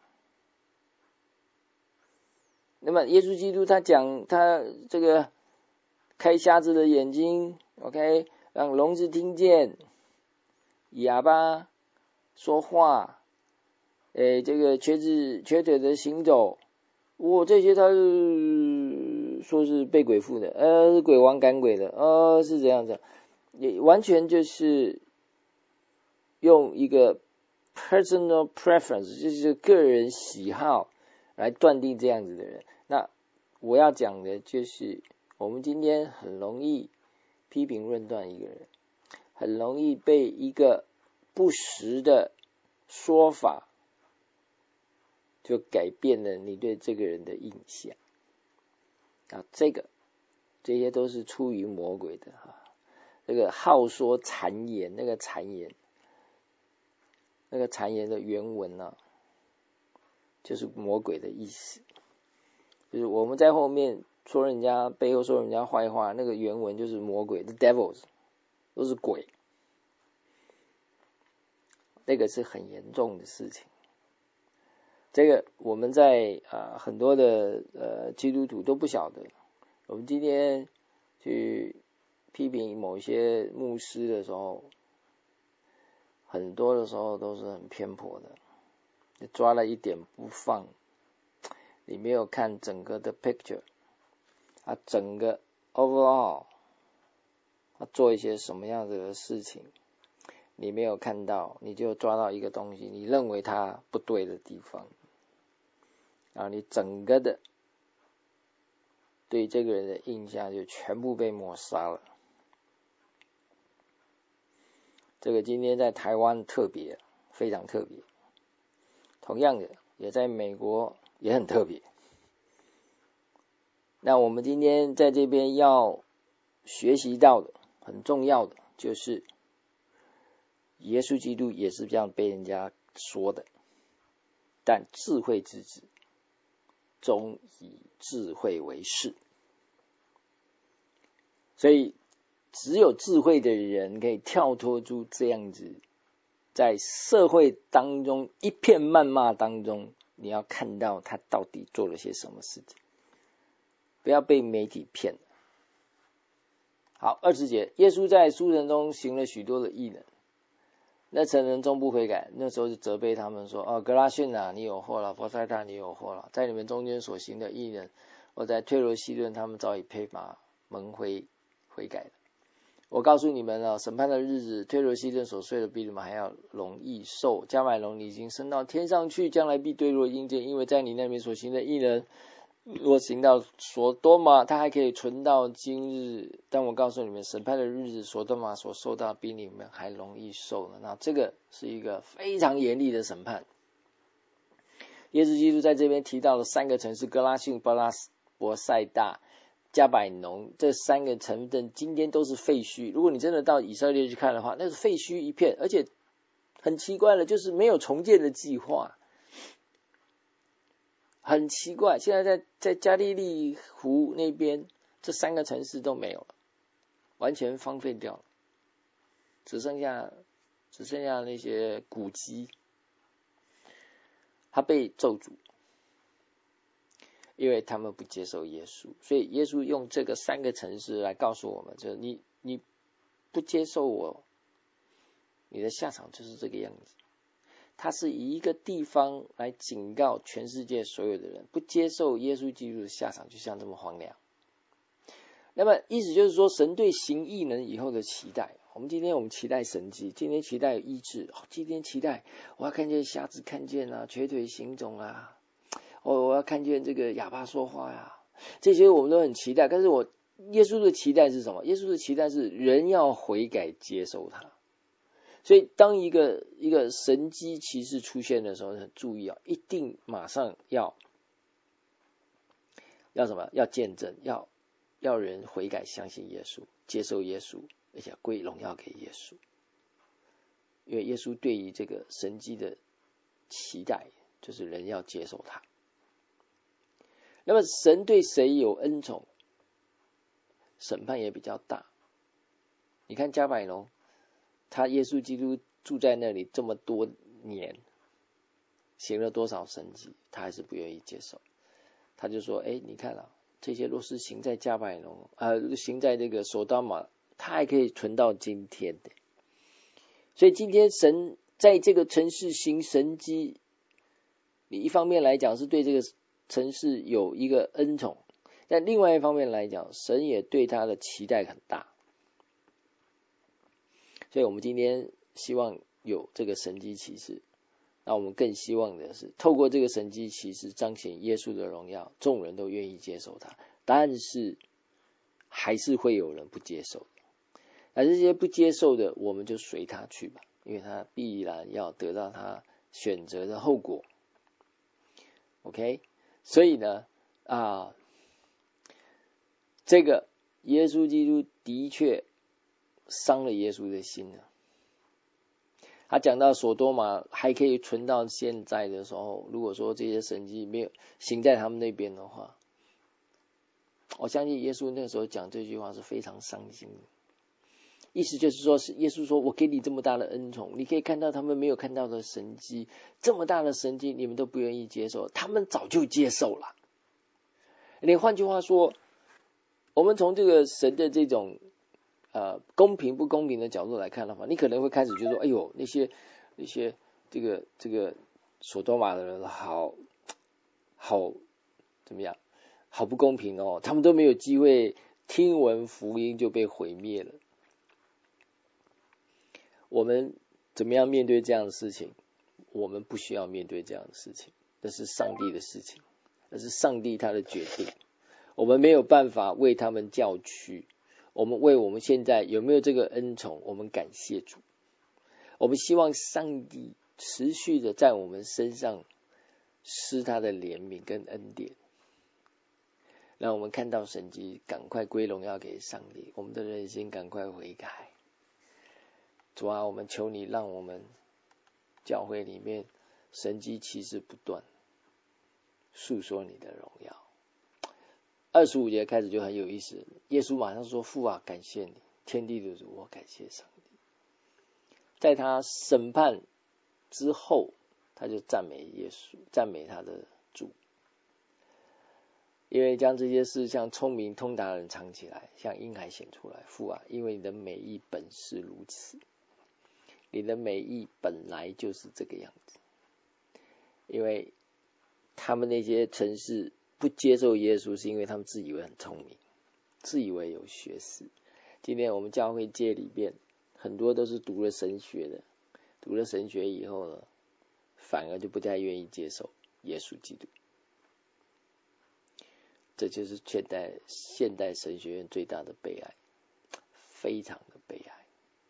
那么耶稣基督他讲，他这个开瞎子的眼睛 ，OK， 让聋子听见，哑巴说话，诶，这个瘸子瘸腿的行走，哇，这些他是说是被鬼附的，呃，是鬼王赶鬼的，呃，是这样子，也完全就是用一个 personal preference， 就是个人喜好来断定这样子的人。那我要讲的就是，我们今天很容易批评论断一个人，很容易被一个不实的说法就改变了你对这个人的印象。 啊，这个这些都是出于魔鬼的啊。这个好说谗言，那个谗言，那个谗言的原文呢、啊，就是魔鬼的意思。就是我们在后面说人家背后说人家坏话，那个原文就是魔鬼的 devils， 都是鬼。那个是很严重的事情。这个我们在啊、呃、很多的呃基督徒都不晓得。我们今天去批评某些牧师的时候，很多的时候都是很偏颇的，你抓了一点不放，你没有看整个的 picture 啊，整个 overall 他做一些什么样子的事情，你没有看到，你就抓到一个东西，你认为它不对的地方，然后你整个的对这个人的印象就全部被抹杀了。这个今天在台湾特别，非常特别，同样的也在美国也很特别。那我们今天在这边要学习到的很重要的就是耶稣基督也是这样被人家说的，但智慧之子终以智慧为事。所以只有智慧的人可以跳脱出这样子在社会当中一片谩骂当中，你要看到他到底做了些什么事情，不要被媒体骗了。好，二十节，耶稣在书人中行了许多的异能，那城人终不悔改，那时候就责备他们说，哦，格拉逊啊，你有祸了，佛塞大你有祸了，在你们中间所行的异能，我在推罗西顿他们早已披麻蒙灰悔改了。我告诉你们了，审判的日子，推罗西顿所睡的比你们还要容易受。加百农你已经升到天上去，将来必坠落阴间，因为在你那边所行的异能，若行到所多玛，他还可以存到今日。但我告诉你们，审判的日子，所多玛所受到比你们还容易受了。那这个是一个非常严厉的审判。耶稣基督在这边提到了三个城市：哥拉汛、巴拉伯赛大、加百农，这三个城镇今天都是废墟。如果你真的到以色列去看的话，那是废墟一片，而且很奇怪的，就是没有重建的计划，很奇怪。现在在在加利利湖那边，这三个城市都没有了，完全荒废掉了，只剩下只剩下那些古迹，它被咒诅。因为他们不接受耶稣，所以耶稣用这个三个城市来告诉我们，就是你你不接受我，你的下场就是这个样子。他是以一个地方来警告全世界所有的人，不接受耶稣基督的下场就像这么荒凉。那么意思就是说，神对行异能以后的期待，我们今天我们期待神迹，今天期待有医治，哦，今天期待我要看见瞎子看见啊，瘸腿行走啊，哦，我要看见这个哑巴说话呀，这些我们都很期待。但是我耶稣的期待是什么？耶稣的期待是人要悔改接受他。所以当一个一个神迹奇事出现的时候，很注意啊，一定马上要要什么？要见证，要要人悔改，相信耶稣，接受耶稣，而且归荣耀给耶稣。因为耶稣对于这个神迹的期待，就是人要接受他。那么神对谁有恩宠，审判也比较大。你看加百农，他耶稣基督住在那里这么多年，行了多少神迹，他还是不愿意接受。他就说，哎，你看啊，这些若是行在加百农，呃，行在这个所多玛，他还可以存到今天的。所以今天神在这个城市行神迹，你一方面来讲是对这个城市有一个恩宠，但另外一方面来讲，神也对他的期待很大。所以我们今天希望有这个神迹奇事，那我们更希望的是透过这个神迹奇事彰显耶稣的荣耀，众人都愿意接受他。但是还是会有人不接受，而这些不接受的，我们就随他去吧，因为他必然要得到他选择的后果。 OK， 所以呢啊， 这个耶稣基督的确伤了耶稣的心了。他讲到所多玛还可以存到现在的时候，如果说这些神迹没有行在他们那边的话，我相信耶稣那个时候讲这句话是非常伤心的。意思就是说，是耶稣说，我给你这么大的恩宠，你可以看到他们没有看到的神迹，这么大的神迹你们都不愿意接受，他们早就接受了。你换句话说，我们从这个神的这种呃公平不公平的角度来看的话，你可能会开始觉得说，哎呦，那些那些这个这个所多玛的人好好怎么样，好不公平哦，他们都没有机会听闻福音就被毁灭了。我们怎么样面对这样的事情？我们不需要面对这样的事情，那是上帝的事情，那是上帝他的决定。我们没有办法为他们叫屈，我们为我们现在有没有这个恩宠，我们感谢主。我们希望上帝持续的在我们身上施他的怜悯跟恩典，让我们看到神迹，赶快归荣耀给上帝，我们的人心赶快悔改。主啊，我们求你让我们教会里面神迹奇事不断，诉说你的荣耀。二十五节开始就很有意思，耶稣马上说，父啊，感谢你，天地的主，我感谢上帝。在他审判之后，他就赞美耶稣，赞美他的主，因为将这些事像聪明通达的人藏起来，像婴孩显出来。父啊，因为你的美意本是如此，你的美意本来就是这个样子。因为他们那些城市不接受耶稣，是因为他们自以为很聪明，自以为有学识。今天我们教会界里面很多都是读了神学的，读了神学以后呢，反而就不太愿意接受耶稣基督。这就是现代现代神学院最大的悲哀，非常的悲哀，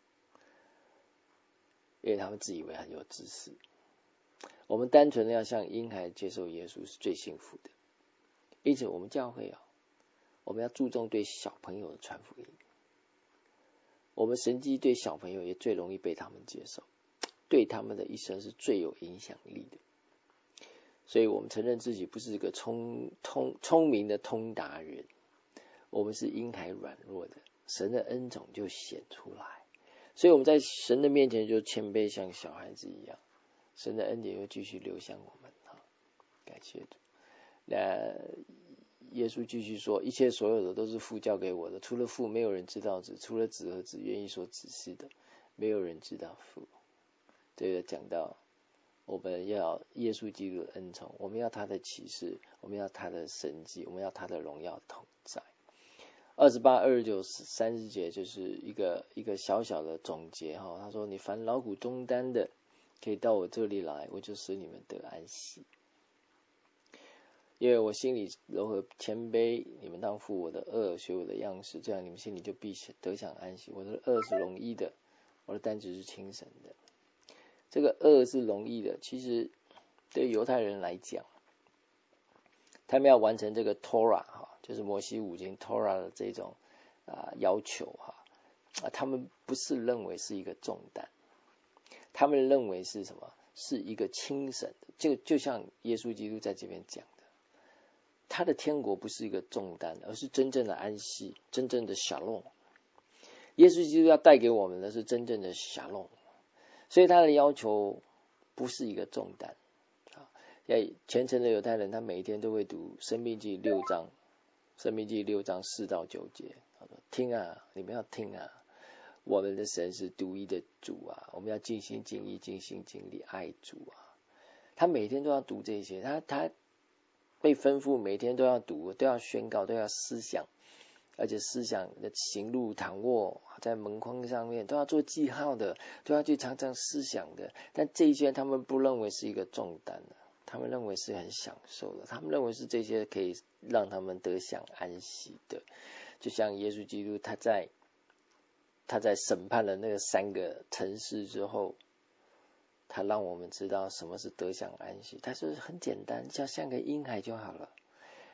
因为他们自以为很有知识。我们单纯的要像婴孩接受耶稣是最幸福的。因此我们教会啊，我们要注重对小朋友的传福音。我们神迹对小朋友也最容易被他们接受，对他们的一生是最有影响力的。所以我们承认自己不是一个聪聪聪明的通达人，我们是婴孩软弱的，神的恩宠就显出来。所以我们在神的面前就谦卑，像小孩子一样，神的恩典又继续流向我们。感谢主。那耶稣继续说，一切所有的都是父交给我的，除了父没有人知道子，除了子和子愿意所指示的，没有人知道父。这个讲到我们要耶稣基督的恩宠，我们要他的启示，我们要他的神迹，我们要他的荣耀同在。二十八、二十九、三十节就是一个一个小小的总结哈。他说：“你凡劳苦重担的，可以到我这里来，我就使你们得安息。因为我心里柔和谦卑，你们当负我的恶，学我的样式，这样你们心里就必得享安息。我的恶是容易的，我的担子是轻省的。”这个恶是容易的，其实对犹太人来讲，他们要完成这个 Torah 哈，就是摩西五经 Torah 的这种啊要求哈，啊他们不是认为是一个重担，他们认为是什么？是一个轻省的。就就像耶稣基督在这边讲的，他的天国不是一个重担，而是真正的安息，真正的 Shalom。耶稣基督要带给我们的是真正的 Shalom。所以他的要求不是一个重担啊！虔诚的犹太人，他每一天都会读《申命记》六章，《申命记》六章四到九节。他说：“听啊，你们要听啊！我们的神是独一的主啊！我们要尽心尽意、尽心尽力爱主啊！”他每天都要读这些，他他被吩咐每天都要读，都要宣告，都要思想。而且思想的行路躺卧在门框上面都要做记号的，都要去常常思想的。但这一些他们不认为是一个重担的，他们认为是很享受的，他们认为是这些可以让他们得享安息的。就像耶稣基督他在他在审判了那个三个城市之后，他让我们知道什么是得享安息。他说很简单，就像个婴孩就好了。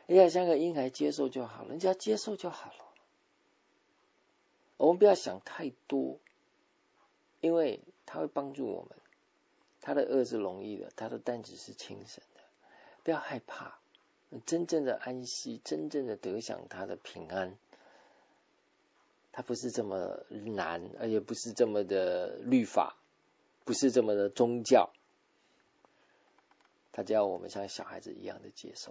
哎呀，像个婴孩接受就好了，人家接受就好了。我们不要想太多，因为他会帮助我们。他的恶是容易的，他的担子是轻省的。不要害怕，真正的安息，真正的得享他的平安，他不是这么难，而且不是这么的律法，不是这么的宗教。他只要我们像小孩子一样的接受，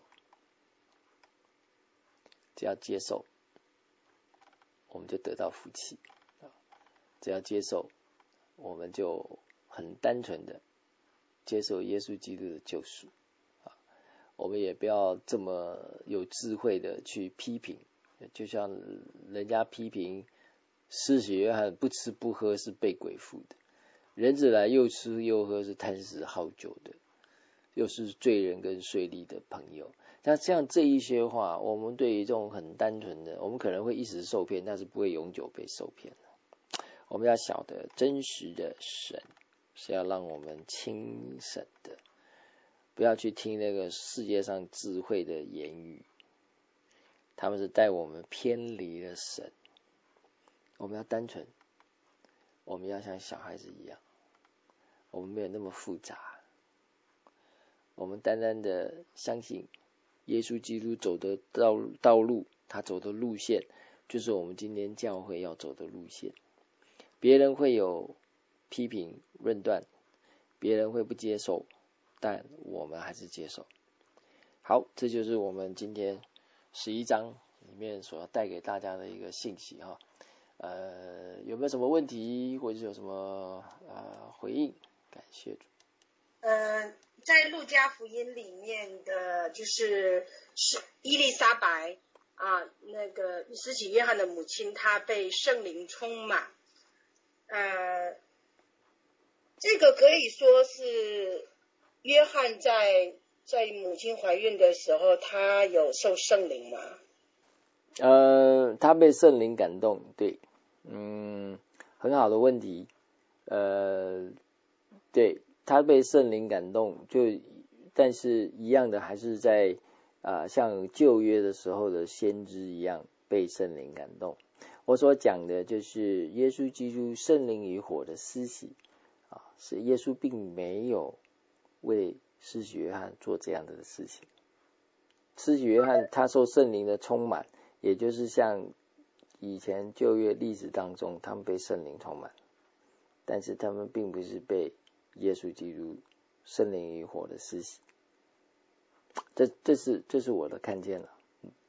只要接受，我们就得到福气。只要接受，我们就很单纯的接受耶稣基督的救赎。我们也不要这么有智慧的去批评，就像人家批评施洗约翰不吃不喝是被鬼附的，人子来又吃又喝是贪食好酒的，又是罪人跟税吏的朋友。那像这一些话，我们对于这种很单纯的，我们可能会一时受骗，但是不会永久被受骗的。我们要晓得真实的神是要让我们轻省的，不要去听那个世界上智慧的言语，他们是带我们偏离了神。我们要单纯，我们要像小孩子一样，我们没有那么复杂，我们单单的相信耶稣基督走的道道路，他走的路线就是我们今天教会要走的路线。别人会有批评论断，别人会不接受，但我们还是接受。好，这就是我们今天十一章里面所要带给大家的一个信息哈。呃，有没有什么问题，或者是有什么呃回应？感谢主。 呃，在路加福音里面的就是是伊丽莎白啊，那个施洗约翰的母亲，她被圣灵充满。呃，这个可以说是约翰在在母亲怀孕的时候，他有受圣灵吗？ 呃，他被圣灵感动，对，嗯，很好的问题。呃，对，他被圣灵感动，就但是一样的，还是在啊、呃，像旧约的时候的先知一样被圣灵感动。我所讲的就是耶稣基督圣灵与火的施洗啊，是耶稣并没有为施洗约翰做这样的事情。施洗约翰他受圣灵的充满，也就是像以前旧约历史当中，他们被圣灵充满，但是他们并不是被耶稣基督圣灵与火的施洗。这这是这是我的看见了。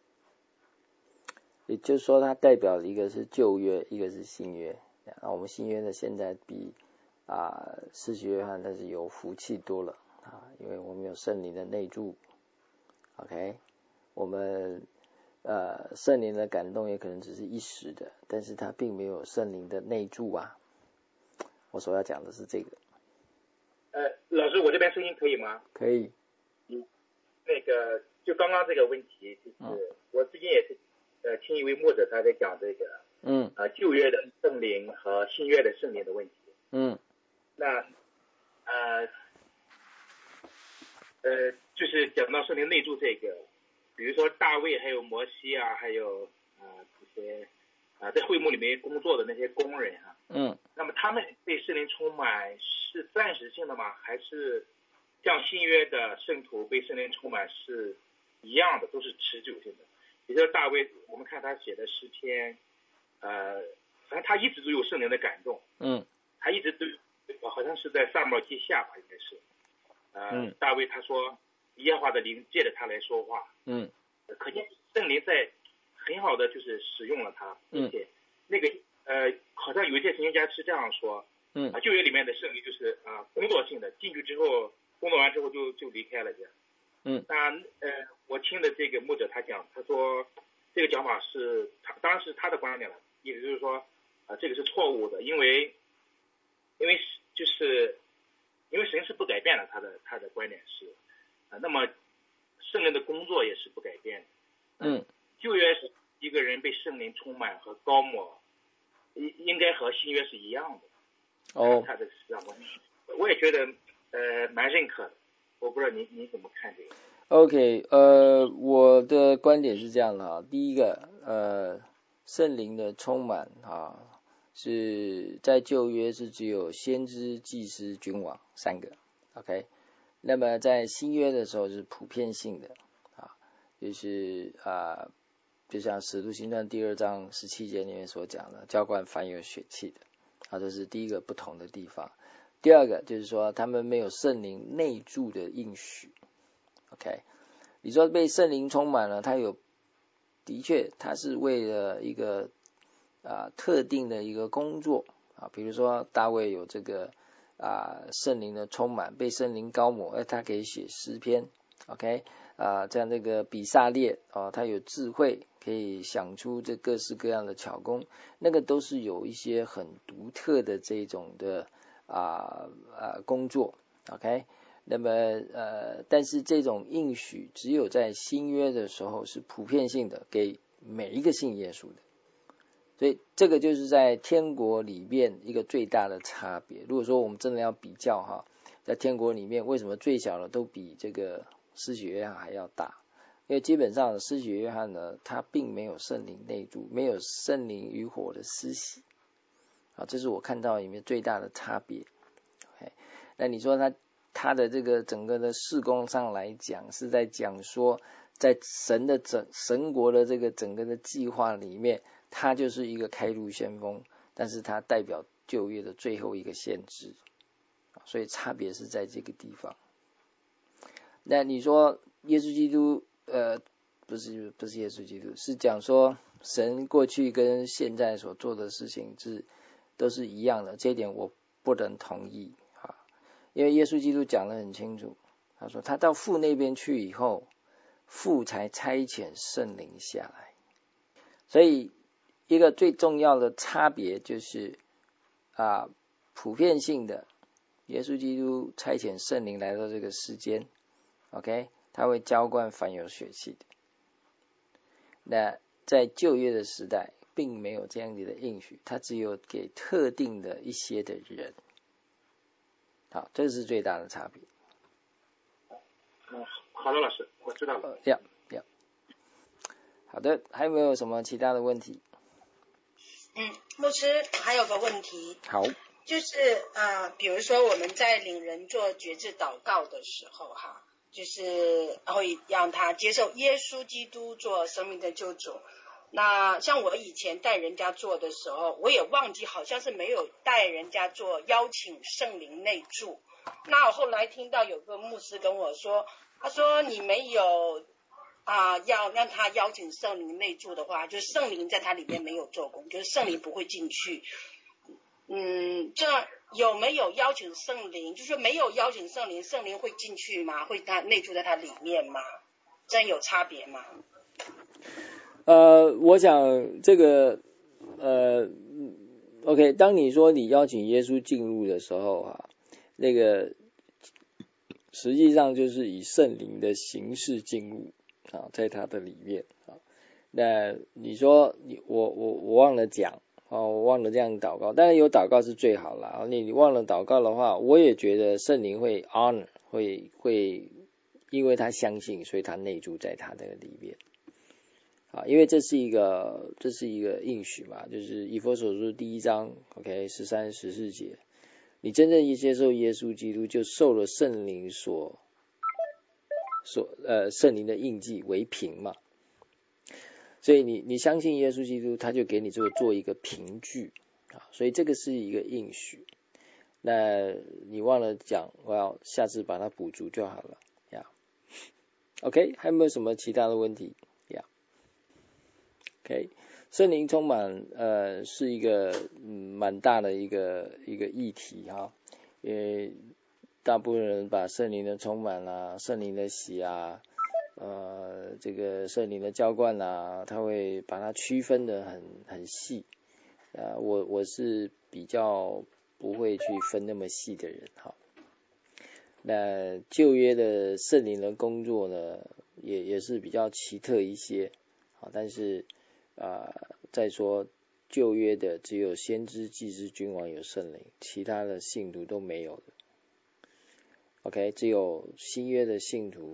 也就是说，它代表一个是旧约，一个是新约。那我们新约呢，现在比啊施洗约翰他是有福气多了啊，因为我们有圣灵的内住。OK， 我们呃圣灵的感动也可能只是一时的，但是它并没有圣灵的内住啊。我所要讲的是这个。 呃，老师，我这边声音可以吗？ 可以。 嗯，那个就刚刚这个问题，就是、嗯、我最近也是。呃，听一位牧者他在讲这个， 嗯， 啊、呃，旧约的圣灵和新约的圣灵的问题， 嗯， 那，呃，呃，就是讲到圣灵内住这个，比如说大卫还有摩西啊，还有啊、呃、这些啊、呃、在会幕里面工作的那些工人啊， 嗯， 那么他们被圣灵充满是暂时性的吗？还是像新约的圣徒被圣灵充满是一样的，都是持久性的？比如说大卫，我们看他写的诗篇，呃，反正他一直都有圣灵的感动， 嗯， 他一直都好像是在撒母耳记下吧，应该是，呃， 嗯、 大卫他说耶和华的灵借着他来说话， 嗯， 可见圣灵在很好的就是使用了他，并且那个呃，好像有一些神学家是这样说， 嗯， 啊，旧约里面的圣灵就是啊、呃、工作性的，进去之后工作完之后就就离开了这样。 嗯， 那呃，我听的这个牧者他讲，他说这个讲法是他当然是他的观点了，意思就是说啊、呃，这个是错误的，因为因为就是因为神是不改变了他的他的观点是啊、呃，那么圣灵的工作也是不改变的。 嗯， 旧约是一个人被圣灵充满和高抹，应应该和新约是一样的。 哦， 他的思想观念，我也觉得呃蛮认可的。我不知道你你怎么看这个 ？OK， 呃，我的的观点是这样的哈，第一个，呃，圣灵的充满啊，是在旧约是只有先知、祭司、君王三个 ，OK。那么在新约的时候是普遍性的啊，就是啊，就像使徒行传第二章十七节里面所讲的，浇灌凡有血气的啊，这是第一个不同的地方。第二个就是说，他们没有圣灵内住的应许 ，OK。你说被圣灵充满了，他有的确，他是为了一个啊特定的一个工作啊，比如说大卫有这个啊圣灵的充满，被圣灵膏抹，哎，他可以写诗篇 ，OK 啊，这样这个比撒列啊，他有智慧，可以想出这各式各样的巧工，那个都是有一些很独特的这种的啊啊工作 ，OK。那么呃，但是这种应许只有在新约的时候是普遍性的，给每一个信耶稣的。所以这个就是在天国里面一个最大的差别。如果说我们真的要比较哈，在天国里面为什么最小的都比这个施洗约翰还要大？因为基本上施洗约翰呢，他并没有圣灵内住，没有圣灵与火的施洗啊，这是我看到里面最大的差别。Okay， 那你说他？他的这个整个的事工上来讲，是在讲说，在神的整神国的这个整个的计划里面，他就是一个开路先锋，但是他代表旧约的最后一个先知，所以差别是在这个地方。那你说耶稣基督，呃，不是不是耶稣基督，是讲说神过去跟现在所做的事情是都是一样的，这一点我不能同意。因为耶稣基督讲得很清楚，他说他到父那边去以后，父才差遣圣灵下来。所以一个最重要的差别就是啊，普遍性的，耶稣基督差遣圣灵来到这个世间 ，OK， 他会浇灌凡有血气的。那在旧约的时代，并没有这样子的应许，他只有给特定的一些的人。好，这是最大的差别。 嗯，好的，老师，我知道了。 要要，好的，还有没有什么其他的问题？ 嗯，牧师还有个问题。 好， 就是呃，比如说我们在领人做决志祷告的时候，哈，就是会让他接受耶稣基督做生命的救主。那像我以前带人家做的时候，我也忘记好像是没有带人家做邀请圣灵内住。那我后来听到有个牧师跟我说，他说你没有啊、呃，要让他邀请圣灵内住的话，就是圣灵在他里面没有做工，就是圣灵不会进去。嗯，这有没有邀请圣灵？就是没有邀请圣灵，圣灵会进去吗？会他内住在他里面吗？这有差别吗？ 呃，我想这个呃 ，OK， 当你说你邀请耶稣进入的时候啊，那个实际上就是以圣灵的形式进入啊，在他的里面啊。那你说你我我我忘了讲哦，我忘了这样祷告，当然有祷告是最好了。你你忘了祷告的话，我也觉得圣灵会 honor， 会会，因为他相信，所以他内住在他的里面。啊，因为这是一个这是一个应许嘛，就是以弗所书第一章 ，OK， 十三、十四节，你真正一接受耶稣基督，就受了圣灵所所呃圣灵的印记为凭嘛，所以你你相信耶稣基督，他就给你这个做一个凭据啊，所以这个是一个应许。那你忘了讲，我要下次把它补足就好了呀。OK， 还有没有什么其他的问题？OK， 圣灵充满呃是一个嗯蛮大的一个一个议题哈，因为大部分人把圣灵的充满啊、圣灵的洗啊、呃这个圣灵的浇灌啊，他会把它区分的很很细啊、呃，我我是比较不会去分那么细的人哈。那旧约的圣灵的工作呢，也也是比较奇特一些啊，但是啊、呃，再说旧约的只有先知、祭司、君王有圣灵，其他的信徒都没有的。OK， 只有新约的信徒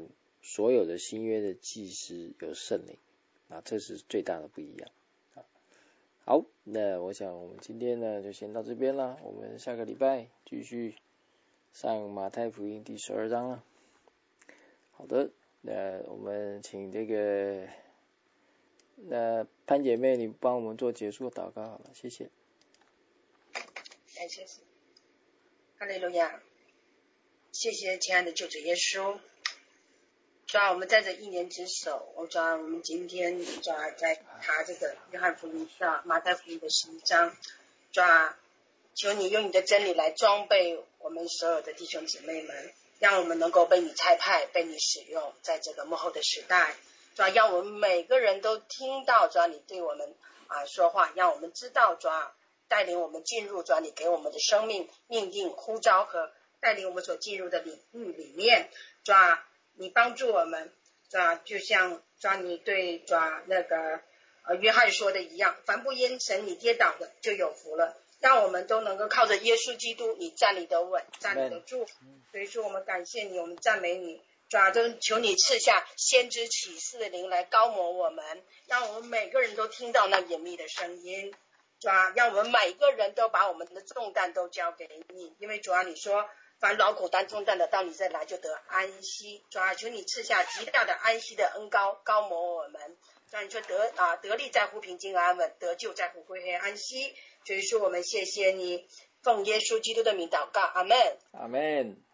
所有的新约的祭司有圣灵啊，这是最大的不一样啊。好，那我想我们今天呢就先到这边了，我们下个礼拜继续上马太福音第十二章了。好的，那我们请这个那潘姐妹你帮我们做结束祷告好了，谢谢。 感谢主，哈利路亚，谢谢亲爱的救主耶稣。主啊，我们在这一年之首，我主啊，我们今天主啊在查这个约翰福音上马太福音的十一章，主啊，求你用你的真理来装备我们所有的弟兄姊妹们，让我们能够被你差派，被你使用，在这个末后的时代，主啊，让我们每个人都听到主啊你对我们啊说话，让我们知道主啊带领我们进入主啊你给我们的生命命定呼召和带领我们所进入的领域里面，主啊你帮助我们，主啊就像主啊你对主啊那个呃约翰说的一样，凡不因神你跌倒的就有福了，让我们都能够靠着耶稣基督你站立得稳，站立得住。所以说我们感谢你，我们赞美你，主啊都求你赐下先知启示的灵来高摩我们，让我们每个人都听到那隐秘的声音，主啊让我们每个人都把我们的重担都交给你，因为主啊你说凡劳苦担重担的到你这来就得安息，主啊求你赐下极大的安息的恩膏高摩我们，主啊你说得啊得力在乎平静安稳，得救在乎归黑安息。所以说我们谢谢你，奉耶稣基督的名祷告，阿们， 阿们。